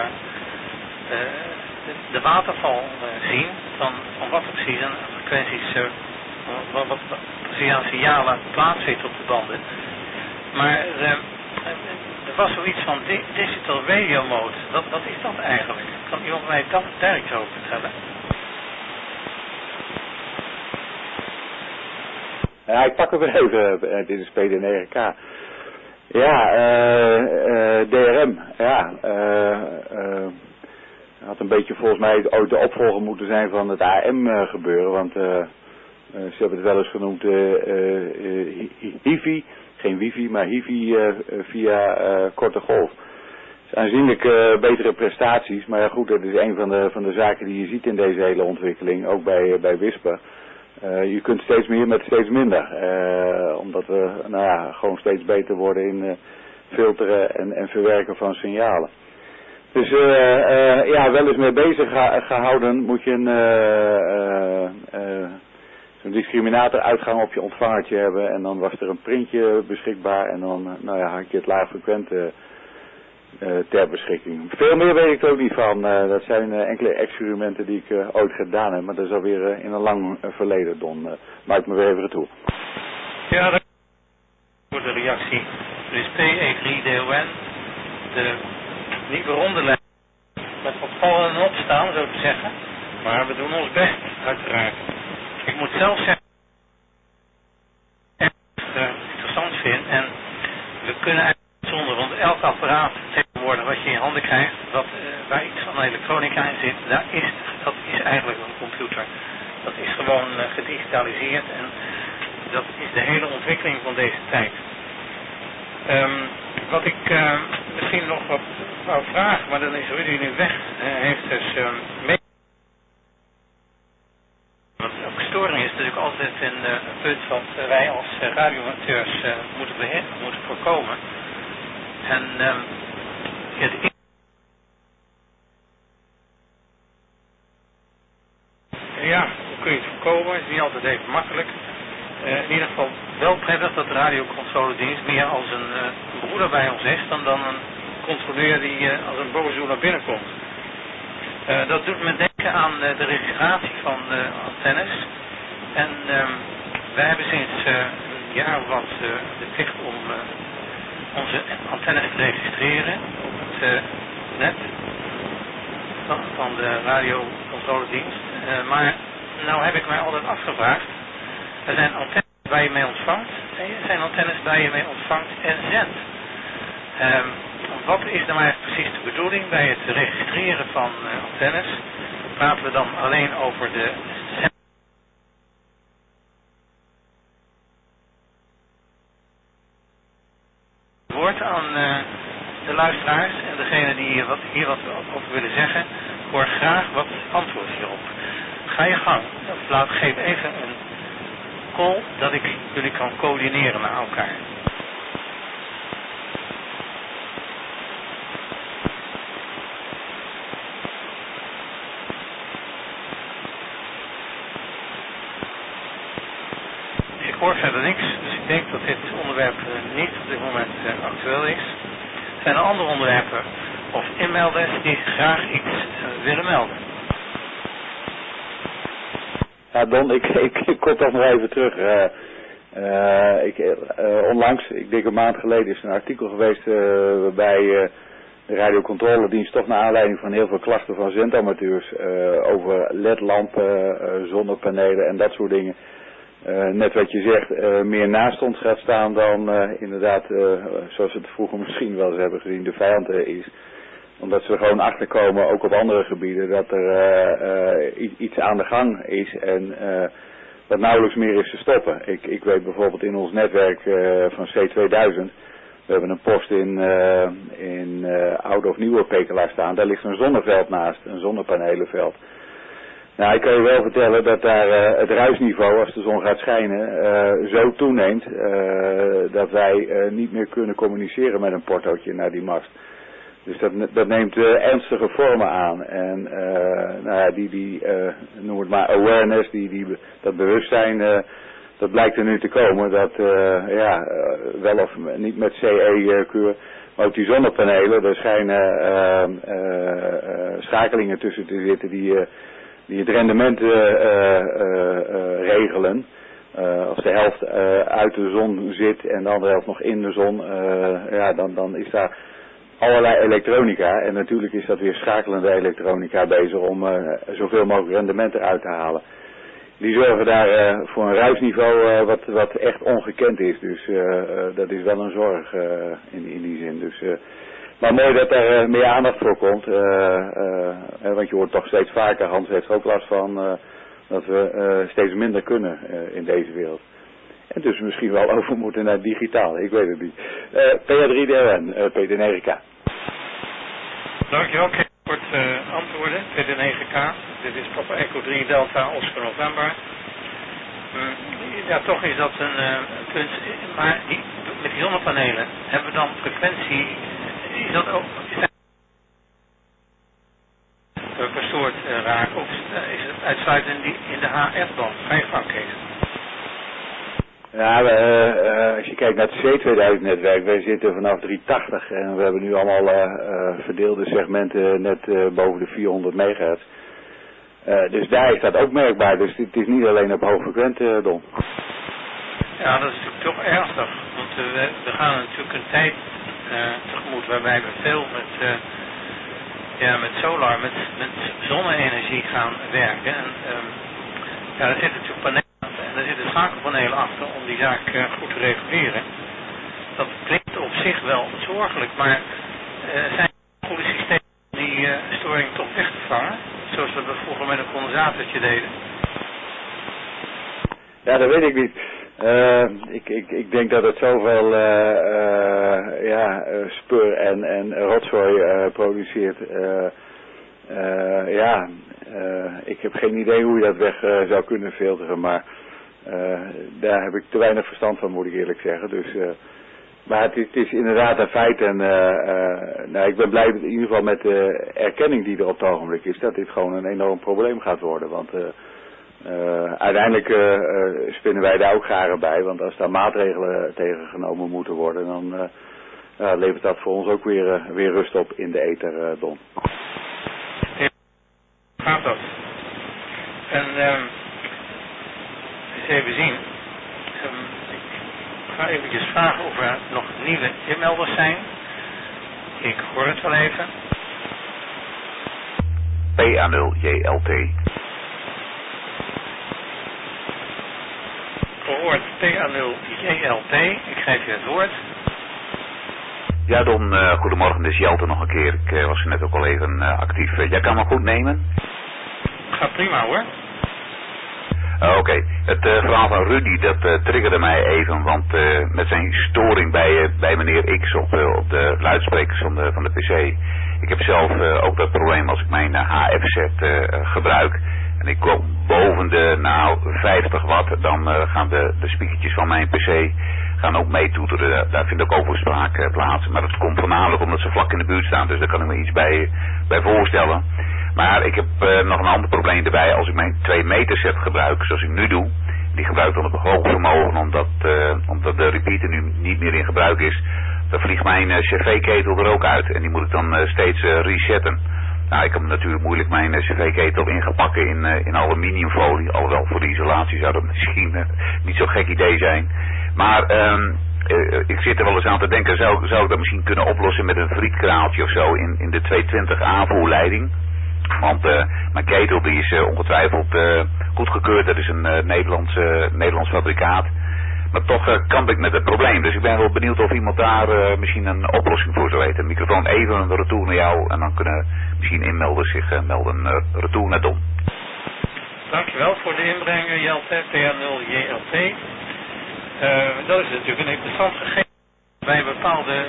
de waterval zien van wat er precies aan frequenties, wat precies aan signalen plaatsvindt op de banden. Maar er was zoiets van digital radio mode. Wat is dat eigenlijk? Kan iemand mij dat daar iets over vertellen? Ja, ik pak het weer even. Dit is PD9K. Ja, DRM. Ja, had een beetje volgens mij ooit de opvolger moeten zijn van het AM gebeuren. Want ze hebben het wel eens genoemd HIVI. Geen wifi, maar HIVI via korte golf. Dus aanzienlijk betere prestaties. Maar ja, goed, dat is een van de zaken die je ziet in deze hele ontwikkeling. Ook bij Wisper. Je kunt steeds meer met steeds minder. Omdat we gewoon steeds beter worden in filteren en verwerken van signalen. Dus wel eens mee bezig gehouden moet je zo'n discriminator-uitgang op je ontvangertje hebben. En dan was er een printje beschikbaar. En dan had je het laagfrequente ter beschikking. Veel meer weet ik er ook niet van. Dat zijn enkele experimenten die ik ooit gedaan heb. Maar dat is alweer in een lang verleden, Don. Maak me weer even toe. Ja, dat voor de reactie. Dus PE3DON, de nieuwe ronde lijn met opvallen en opstaan, zo te zeggen. Maar we doen ons best, uiteraard. Ik moet zelf zeggen dat ik het interessant vind. En we kunnen eigenlijk zonder, want elk apparaat tegenwoordig wat je in je handen krijgt, waar iets van elektronica in zit, dat is eigenlijk een computer. Dat is gewoon gedigitaliseerd en dat is de hele ontwikkeling van deze tijd. Wat ik misschien nog wat wou vragen, maar dan is Rudy nu weg. Hij heeft dus mee. Want ook storing is natuurlijk altijd een punt wat wij als radioamateurs moeten voorkomen. En ja, hoe kun je het voorkomen? Het is niet altijd even makkelijk. In ieder geval wel prettig dat de radiocontroledienst meer als een broeder bij ons is dan een controleur die als een bozo naar binnen komt. Dat doet me denken aan de registratie van antennes. En wij hebben sinds een jaar of wat de plicht om onze antennes te registreren op het net van de radiocontroledienst. Maar nou heb ik mij altijd afgevraagd, er zijn antennes waar je mee ontvangt en er zijn antennes waar je mee ontvangt en zendt. Wat is nou eigenlijk precies de bedoeling bij het registreren van antennes? Praten we dan alleen over de woord aan de luisteraars en degene die hier wat over willen zeggen, hoor graag wat antwoord hierop. Ga je gang. Geef even een call dat ik jullie kan coördineren naar elkaar. Ik hoor verder niks, dus ik denk dat dit onderwerp niet op dit moment actueel is. Zijn er andere onderwerpen of inmelders die graag iets willen melden? Ja, Don, ik kom toch nog even terug. Onlangs, ik denk een maand geleden, is er een artikel geweest waarbij de radiocontroledienst toch naar aanleiding van heel veel klachten van zendamateurs over ledlampen, zonnepanelen en dat soort dingen. Net wat je zegt, meer naast ons gaat staan dan inderdaad, zoals we het vroeger misschien wel eens hebben gezien, de vijand is. Omdat ze er gewoon achterkomen, ook op andere gebieden, dat er iets aan de gang is en dat nauwelijks meer is te stoppen. Ik weet bijvoorbeeld in ons netwerk van C2000, we hebben een post in Oude of Nieuwe Pekela staan, daar ligt een zonneveld naast, een zonnepanelenveld. Nou, ik kan je wel vertellen dat daar het ruisniveau, als de zon gaat schijnen, zo toeneemt dat wij niet meer kunnen communiceren met een portootje naar die mast. Dus dat neemt ernstige vormen aan. En nou ja, noem het maar awareness, dat bewustzijn, dat blijkt er nu te komen. Dat wel of niet met CE-keur, maar ook die zonnepanelen, daar schijnen schakelingen tussen te zitten die het rendement regelen. Als de helft uit de zon zit en de andere helft nog in de zon, dan is daar allerlei elektronica. En natuurlijk is dat weer schakelende elektronica bezig om zoveel mogelijk rendement eruit te halen. Die zorgen daar voor een ruisniveau wat echt ongekend is. Dus dat is wel een zorg in die zin. Dus, maar mooi dat er meer aandacht voor komt. Want je hoort toch steeds vaker, Hans heeft er ook last van, dat we steeds minder kunnen in deze wereld. En dus misschien wel over moeten naar digitaal, ik weet het niet. PA3DRN, PD9K. Dankjewel, Kees, voor het antwoorden. PD9K, dit is Papa Echo 3 Delta Oscar November. Ja, toch is dat een punt, maar met die zonnepanelen hebben we dan frequentie, is dat ook verstoord raken of is het uitsluitend in de HF-band? Ga je gang, Kees? Ja, als je kijkt naar het C2000-netwerk, wij zitten vanaf 380 en we hebben nu allemaal verdeelde segmenten net boven de 400 megahertz. Dus daar is dat ook merkbaar, dus het is niet alleen op hoogfrequent, Don. Ja, dat is natuurlijk toch ernstig, want we gaan natuurlijk een tijd tegemoet waarbij we veel met solar, met zonne-energie gaan werken. En er zitten natuurlijk panelen en er zitten schakelpanelen achter om die zaak goed te reguleren. Dat klinkt op zich wel zorgelijk, maar zijn er goede systemen die storing toch weg te vangen? Zoals we dat vroeger met een condensatortje deden? Ja, dat weet ik niet. Ik denk dat het zoveel speur en rotzooi produceert. Ik heb geen idee hoe je dat weg zou kunnen filteren, maar daar heb ik te weinig verstand van, moet ik eerlijk zeggen. Dus, maar het is inderdaad een feit en ik ben blij in ieder geval met de erkenning die er op het ogenblik is, dat dit gewoon een enorm probleem gaat worden. Want uiteindelijk spinnen wij daar ook garen bij, want als daar maatregelen tegen genomen moeten worden, dan levert dat voor ons ook weer rust op in de ether, Don. Gaat dat? En eens even zien. Ik ga eventjes vragen of er nog nieuwe inmelders zijn. Ik hoor het wel even. PA0JLT. Gehoord PA0JLT. Ik geef je het woord. Ja, Don, goedemorgen. Dit is Jelte nog een keer. Ik was er net ook al even actief. Jij kan me goed nemen? Gaat prima hoor. Oké. Het verhaal van Rudy, dat triggerde mij even, want met zijn storing bij meneer X op de luidsprekers van de PC. Ik heb zelf ook dat probleem als ik mijn HF-set gebruik. En ik kom boven de 50 watt, dan gaan de speakertjes van mijn PC gaan ook meetoeteren. Daar vind ik ook overspraak plaats. Maar dat komt voornamelijk omdat ze vlak in de buurt staan. Dus daar kan ik me iets bij voorstellen. Maar ik heb nog een ander probleem erbij. Als ik mijn 2 meter set gebruik, zoals ik nu doe. Die gebruik dan op hoog vermogen, omdat de repeater nu niet meer in gebruik is. Dan vliegt mijn cv-ketel er ook uit. En die moet ik dan steeds resetten. Nou, ik heb natuurlijk moeilijk mijn cv-ketel ingepakken in aluminiumfolie. Alhoewel voor de isolatie zou dat misschien niet zo'n gek idee zijn. Maar ik zit er wel eens aan te denken, zou ik dat misschien kunnen oplossen met een frietkraaltje of zo in de 220 aanvoerleiding. Want mijn ketel die is ongetwijfeld goedgekeurd, dat is een Nederlands fabrikaat. Maar toch kamp ik met het probleem, dus ik ben wel benieuwd of iemand daar misschien een oplossing voor zou weten. Microfoon even een retour naar jou en dan kunnen misschien inmelders zich melden. Retour naar Don. Dankjewel voor de inbreng, Jelte, PA0JLT. Dat is natuurlijk een interessant gegeven bij bepaalde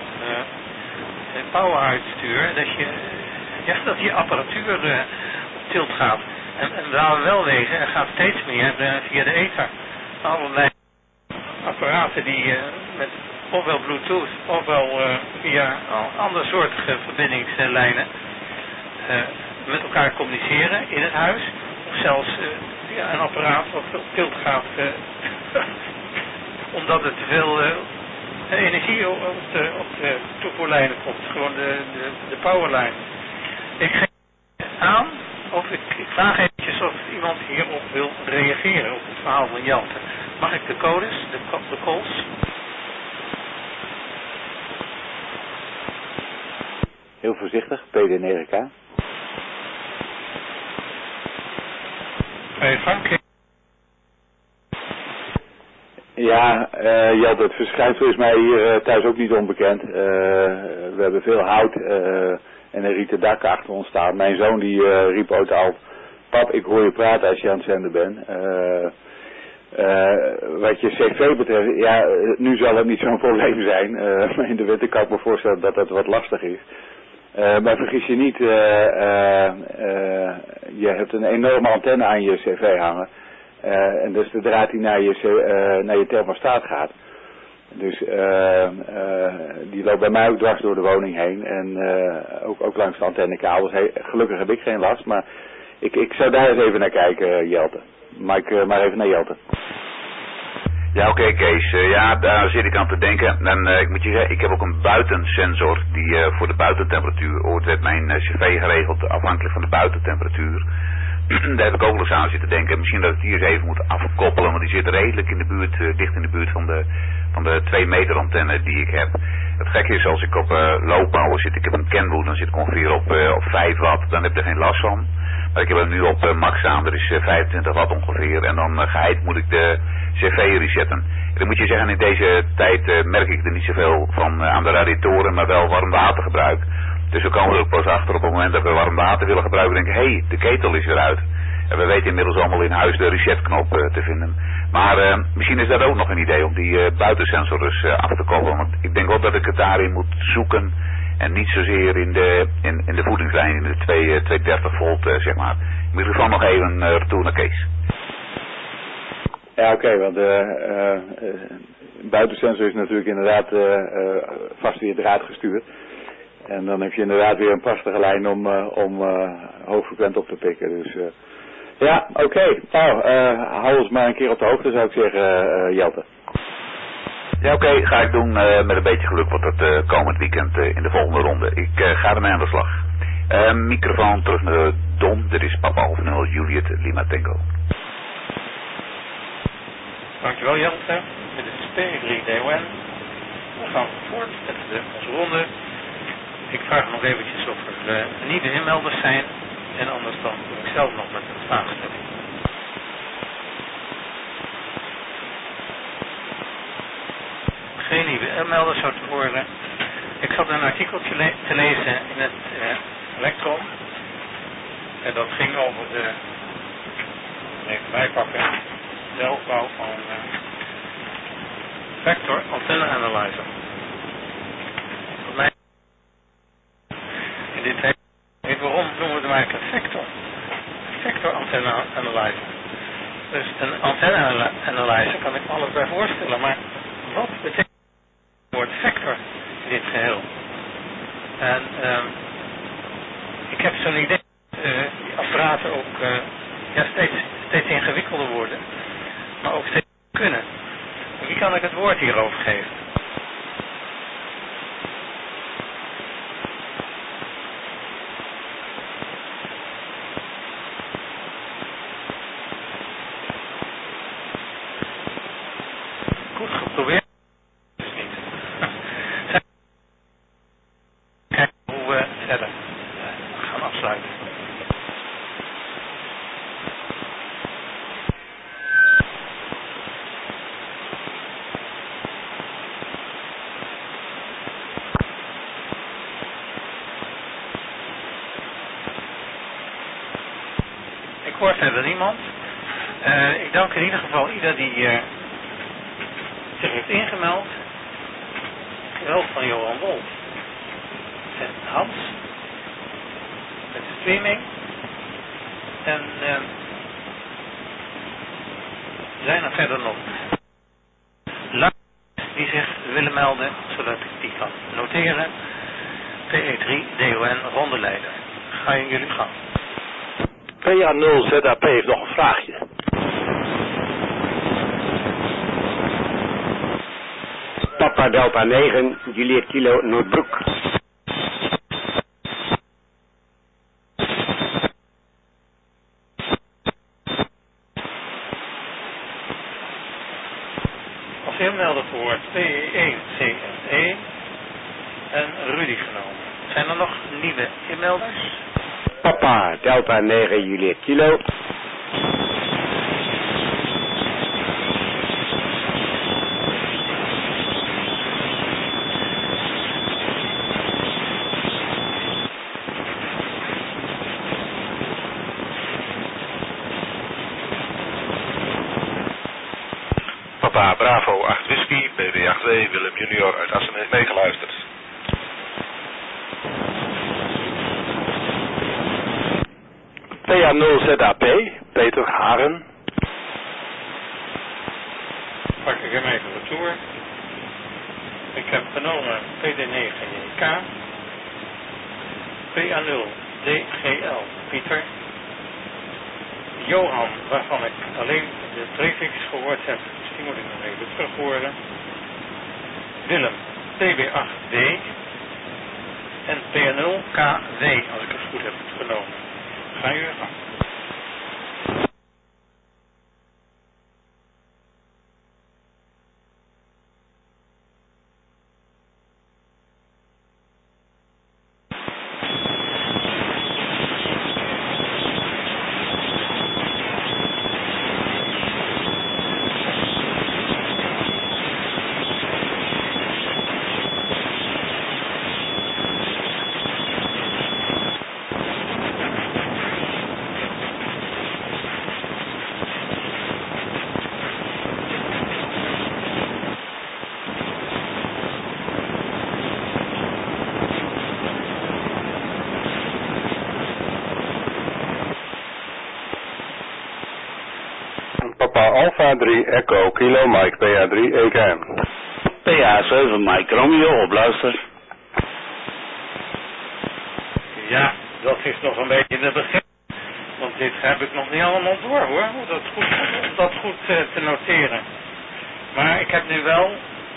poweruitstuur, dat je apparatuur op tilt gaat. En waar wel wegen, er gaat steeds meer via de ether. Allerlei apparaten die met ofwel Bluetooth ofwel via andere soortige verbindingslijnen met elkaar communiceren in het huis. Of zelfs een apparaat wat op tilt gaat omdat het te veel energie op de toevoerlijnen komt. Gewoon de powerlijn. Ik geef aan, of ik vraag eventjes of iemand hierop wil reageren op het verhaal van Jelte. Mag ik de codes, de calls? Heel voorzichtig, PD9K. Frank. Ja, Jelte, het verschijnsel is mij hier thuis ook niet onbekend. We hebben veel hout en een rieten dak achter ons staan. Mijn zoon die riep ooit al, pap, ik hoor je praten als je aan het zenden bent. Wat je cv betreft, ja, nu zal het niet zo'n probleem zijn. Maar in de winter kan ik me voorstellen dat het wat lastig is. Maar vergis je niet, je hebt een enorme antenne aan je cv hangen. En dus de draad die naar je thermostaat gaat. Dus die loopt bij mij ook dwars door de woning heen. En ook langs de antennekabels. Gelukkig heb ik geen last. Maar ik zou daar eens even naar kijken, Jelte. Maar even naar Jelte. Ja, oké, Kees. Ja, daar zit ik aan te denken. En ik moet je zeggen, ik heb ook een buitensensor die voor de buitentemperatuur. Ooit werd mijn cv geregeld afhankelijk van de buitentemperatuur. Daar heb ik ook nog eens aan zitten denken. Misschien dat ik die eens even moet afkoppelen, want die zit redelijk in de buurt, dicht in de buurt van de 2 meter antenne die ik heb. Het gekke is, als ik op low power zit, ik heb een Kenwood, dan zit ik ongeveer op 5 watt, dan heb ik er geen last van. Maar ik heb hem nu op max staan, dat is 25 watt ongeveer. En dan geheid moet ik de cv resetten. En dan moet je zeggen, in deze tijd merk ik er niet zoveel van aan de radiatoren, maar wel warm watergebruik. Dus we komen er ook pas achter op het moment dat we warm water willen gebruiken, denken, hé, de ketel is weer uit. En we weten inmiddels allemaal in huis de resetknop te vinden. Maar misschien is dat ook nog een idee om die buitensensor dus af te koppelen. Want ik denk ook dat ik het daarin moet zoeken. En niet zozeer in de voedingslijn, in de 230 volt, zeg maar. In ieder geval nog even retour naar Kees. Ja, oké, want buitensensor is natuurlijk inderdaad vast weer draad gestuurd. En dan heb je inderdaad weer een prachtige lijn om hoogfrequent op te pikken. Dus ja, oké. Nou, hou ons maar een keer op de hoogte, zou ik zeggen, Jelte. Ja, oké, ga ik doen. Met een beetje geluk wordt het komend weekend in de volgende ronde. Ik ga ermee aan de slag. Microfoon terug naar Don. Dit is Papa Alpha 0 Juliet Lima Tango. Dankjewel Jelte. Dit is P3 DON. We gaan voort met onze ronde. Ik vraag nog eventjes of er nieuwe inmelders zijn. En anders dan kom ik zelf nog met een vraagstelling. Geen nieuwe inmelders zou te worden. Ik zat een artikeltje te lezen in het Elektron. En dat ging over de... Even bijpakken. De opbouw van Vector Antenne Analyzer. Voor mij... In dit heet waarom noemen we het eigenlijk een Vector Antenne Analyzer. Dus een antenne analyzer kan ik me alles bij voorstellen, maar wat betekent het woord vector in dit geheel? En ik heb zo'n idee dat die apparaten ook steeds ingewikkelder worden, maar ook steeds kunnen. En wie kan ik het woord hierover geven? Goed geprobeerd. Dus niet. Kijken hoe we verder gaan afsluiten. Ik hoor verder niemand. Ik dank in ieder geval ieder die zich heeft ingemeld. Wel van Johan Wolf en Hans met de streaming. En zijn er verder nog luisteraars die zich willen melden, zodat ik die kan noteren. PE3 DON rondeleider. Ga in jullie gang. PA0ZAP heeft nog een vraagje. Papa Delta 9, Juliet Kilo Noordbroek. Als inmelder voor PE1CSE en Rudy genomen. Zijn er nog nieuwe inmelders? Papa Delta 9, Juliet Kilo. Papa Bravo 8 Whisky, BB82, Willem Junior uit Assen heeft meegeluisterd. PA0ZAP, Peter Haren. Pak ik hem even retour. Ik heb genomen PD9JK, PA0DGL Pieter, Johan, waarvan ik alleen de prefix gehoord heb, dus die moet ik nog even terug horen. Willem, TB8D en PA0KW, als ik het goed heb genomen. Ga je gang. Alpha 3 Echo Kilo Mike PA3 EKM. PA7 Mike Romeo op luister. Ja, dat is nog een beetje in het begin. Want dit heb ik nog niet allemaal door hoor, om dat goed te noteren. Maar ik heb nu wel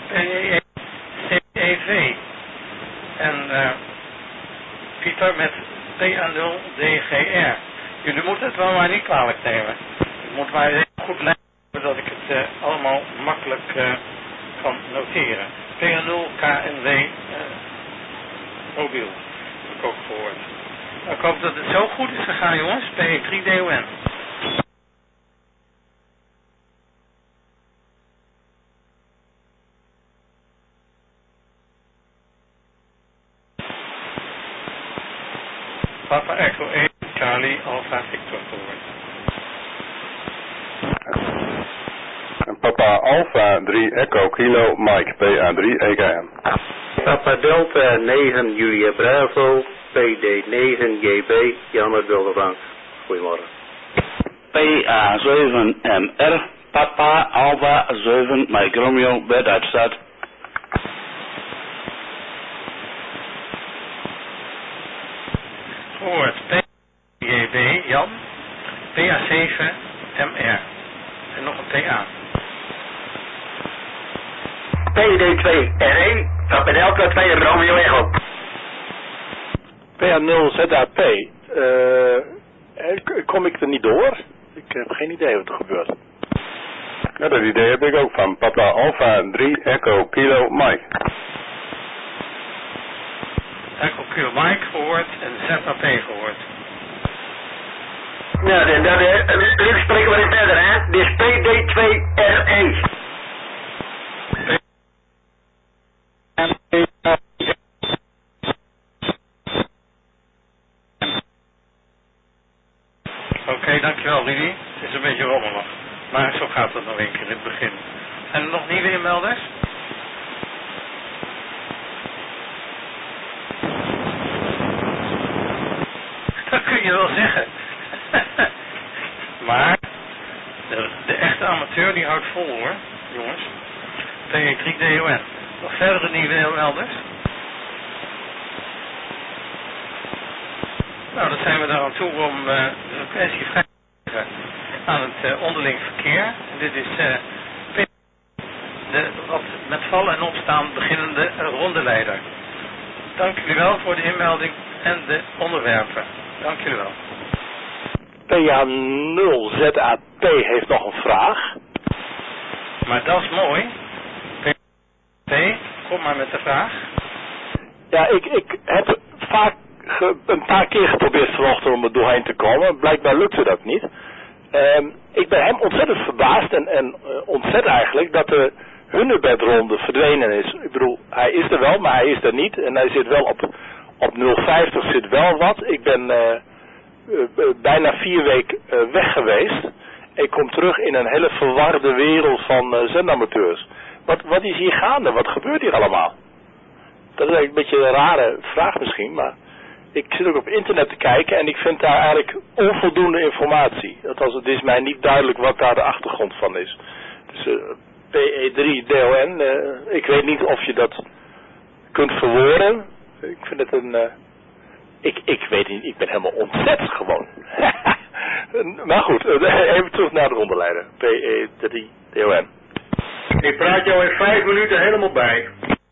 CEV. En Pieter met PA0DGR. Jullie moeten het wel maar niet kwalijk nemen. Ik moet maar heel goed lezen zodat ik het allemaal makkelijk kan noteren. PA0KNW mobiel. Heb ik ook gehoord. Ik hoop dat het zo goed is gegaan jongens. PE3DON. Papa Echo 1, Charlie Alpha Victor gehoord. En Papa Alpha 3 Echo Kilo Mike PA3 EKM. Papa Delta 9 Julia Bravo PD9 JB Janne Wilderbank. Goedemorgen. PA7MR Papa Alpha 7 Mike Romeo Bed Uitstad. Gehoord. PJB Jan. PA7MR. En nog een PA. PD2RE Papa Delta 2 Romeo Echo. PA0ZAP. Kom ik er niet door? Ik heb geen idee wat er gebeurt. Ja, dat idee heb ik ook van. Papa Alpha 3 Echo Kilo Mike. Echo Kilo Mike gehoord en ZAP gehoord. Nou, dan spreken we niet verder, hè? Dit is PD2RE. Oké, dankjewel Rudy. Het is een beetje rommelig. Maar zo gaat het nog een keer in het begin. Zijn er nog nieuwe inmelders? Dat kun je wel zeggen. Maar de echte amateur die houdt vol hoor, jongens. PE3DON. Nog verdere nieuwe inmelders? Nou, dan zijn we daar aan toe om de frequentie vrij te geven aan het onderling verkeer. En dit is de wat met vallen en opstaan beginnende rondeleider. Dank jullie wel voor de inmelding en de onderwerpen. Dank jullie wel. PA0ZAP heeft nog een vraag. Maar dat is mooi. P, kom maar met de vraag. Ja, ik heb vaak een paar keer geprobeerd vanochtend om er doorheen te komen. Blijkbaar lukte dat niet. Ik ben hem ontzettend verbaasd en ontzet eigenlijk dat de Hunebedronde verdwenen is. Ik bedoel, hij is er wel, maar hij is er niet. En hij zit wel op 050 zit wel wat. Ik ben bijna 4 weken weg geweest. Ik kom terug in een hele verwarde wereld van zendamateurs. Wat is hier gaande? Wat gebeurt hier allemaal? Dat is eigenlijk een beetje een rare vraag misschien, maar ik zit ook op internet te kijken en ik vind daar eigenlijk onvoldoende informatie. Althans, het is mij niet duidelijk wat daar de achtergrond van is. Dus PE3DON, ik weet niet of je dat kunt verwoorden. Ik vind het een... Ik weet niet, ik ben helemaal ontzet gewoon. Maar goed, even terug naar de rondeleider. PE3DON. Ik praat jou in 5 minuten helemaal bij.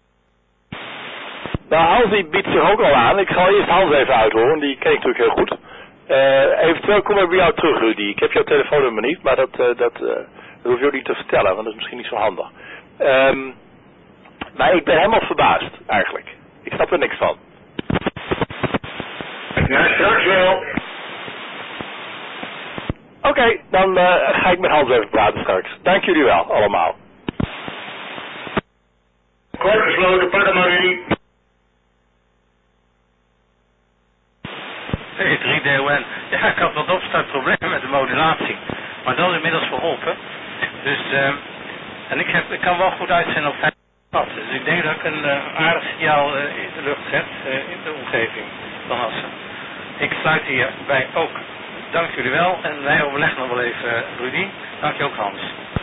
Nou, Hans die biedt zich ook al aan. Ik zal eerst Hans even uithoren, die ken ik natuurlijk heel goed. Eventueel kom ik bij jou terug, Rudy. Ik heb jouw telefoonnummer niet, maar dat hoef je ook niet te vertellen, want dat is misschien niet zo handig. Maar ik ben helemaal verbaasd, eigenlijk. Ik snap er niks van. Ja, straks wel. Oké, dan ga ik met Hans even praten straks. Dank jullie wel, allemaal. Kort gesloten, pak hem maar, Rudy. P3DON. Ja, ik had wat opstartproblemen met de modulatie. Maar dat is inmiddels verholpen. Dus, en ik kan wel goed uitzenden op 5 pad. Dus ik denk dat ik een aardig signaal in de lucht zet, in de omgeving van Assen. Ik sluit hierbij ook dank jullie wel. En wij overleggen nog wel even, Rudy. Dank je ook, Hans.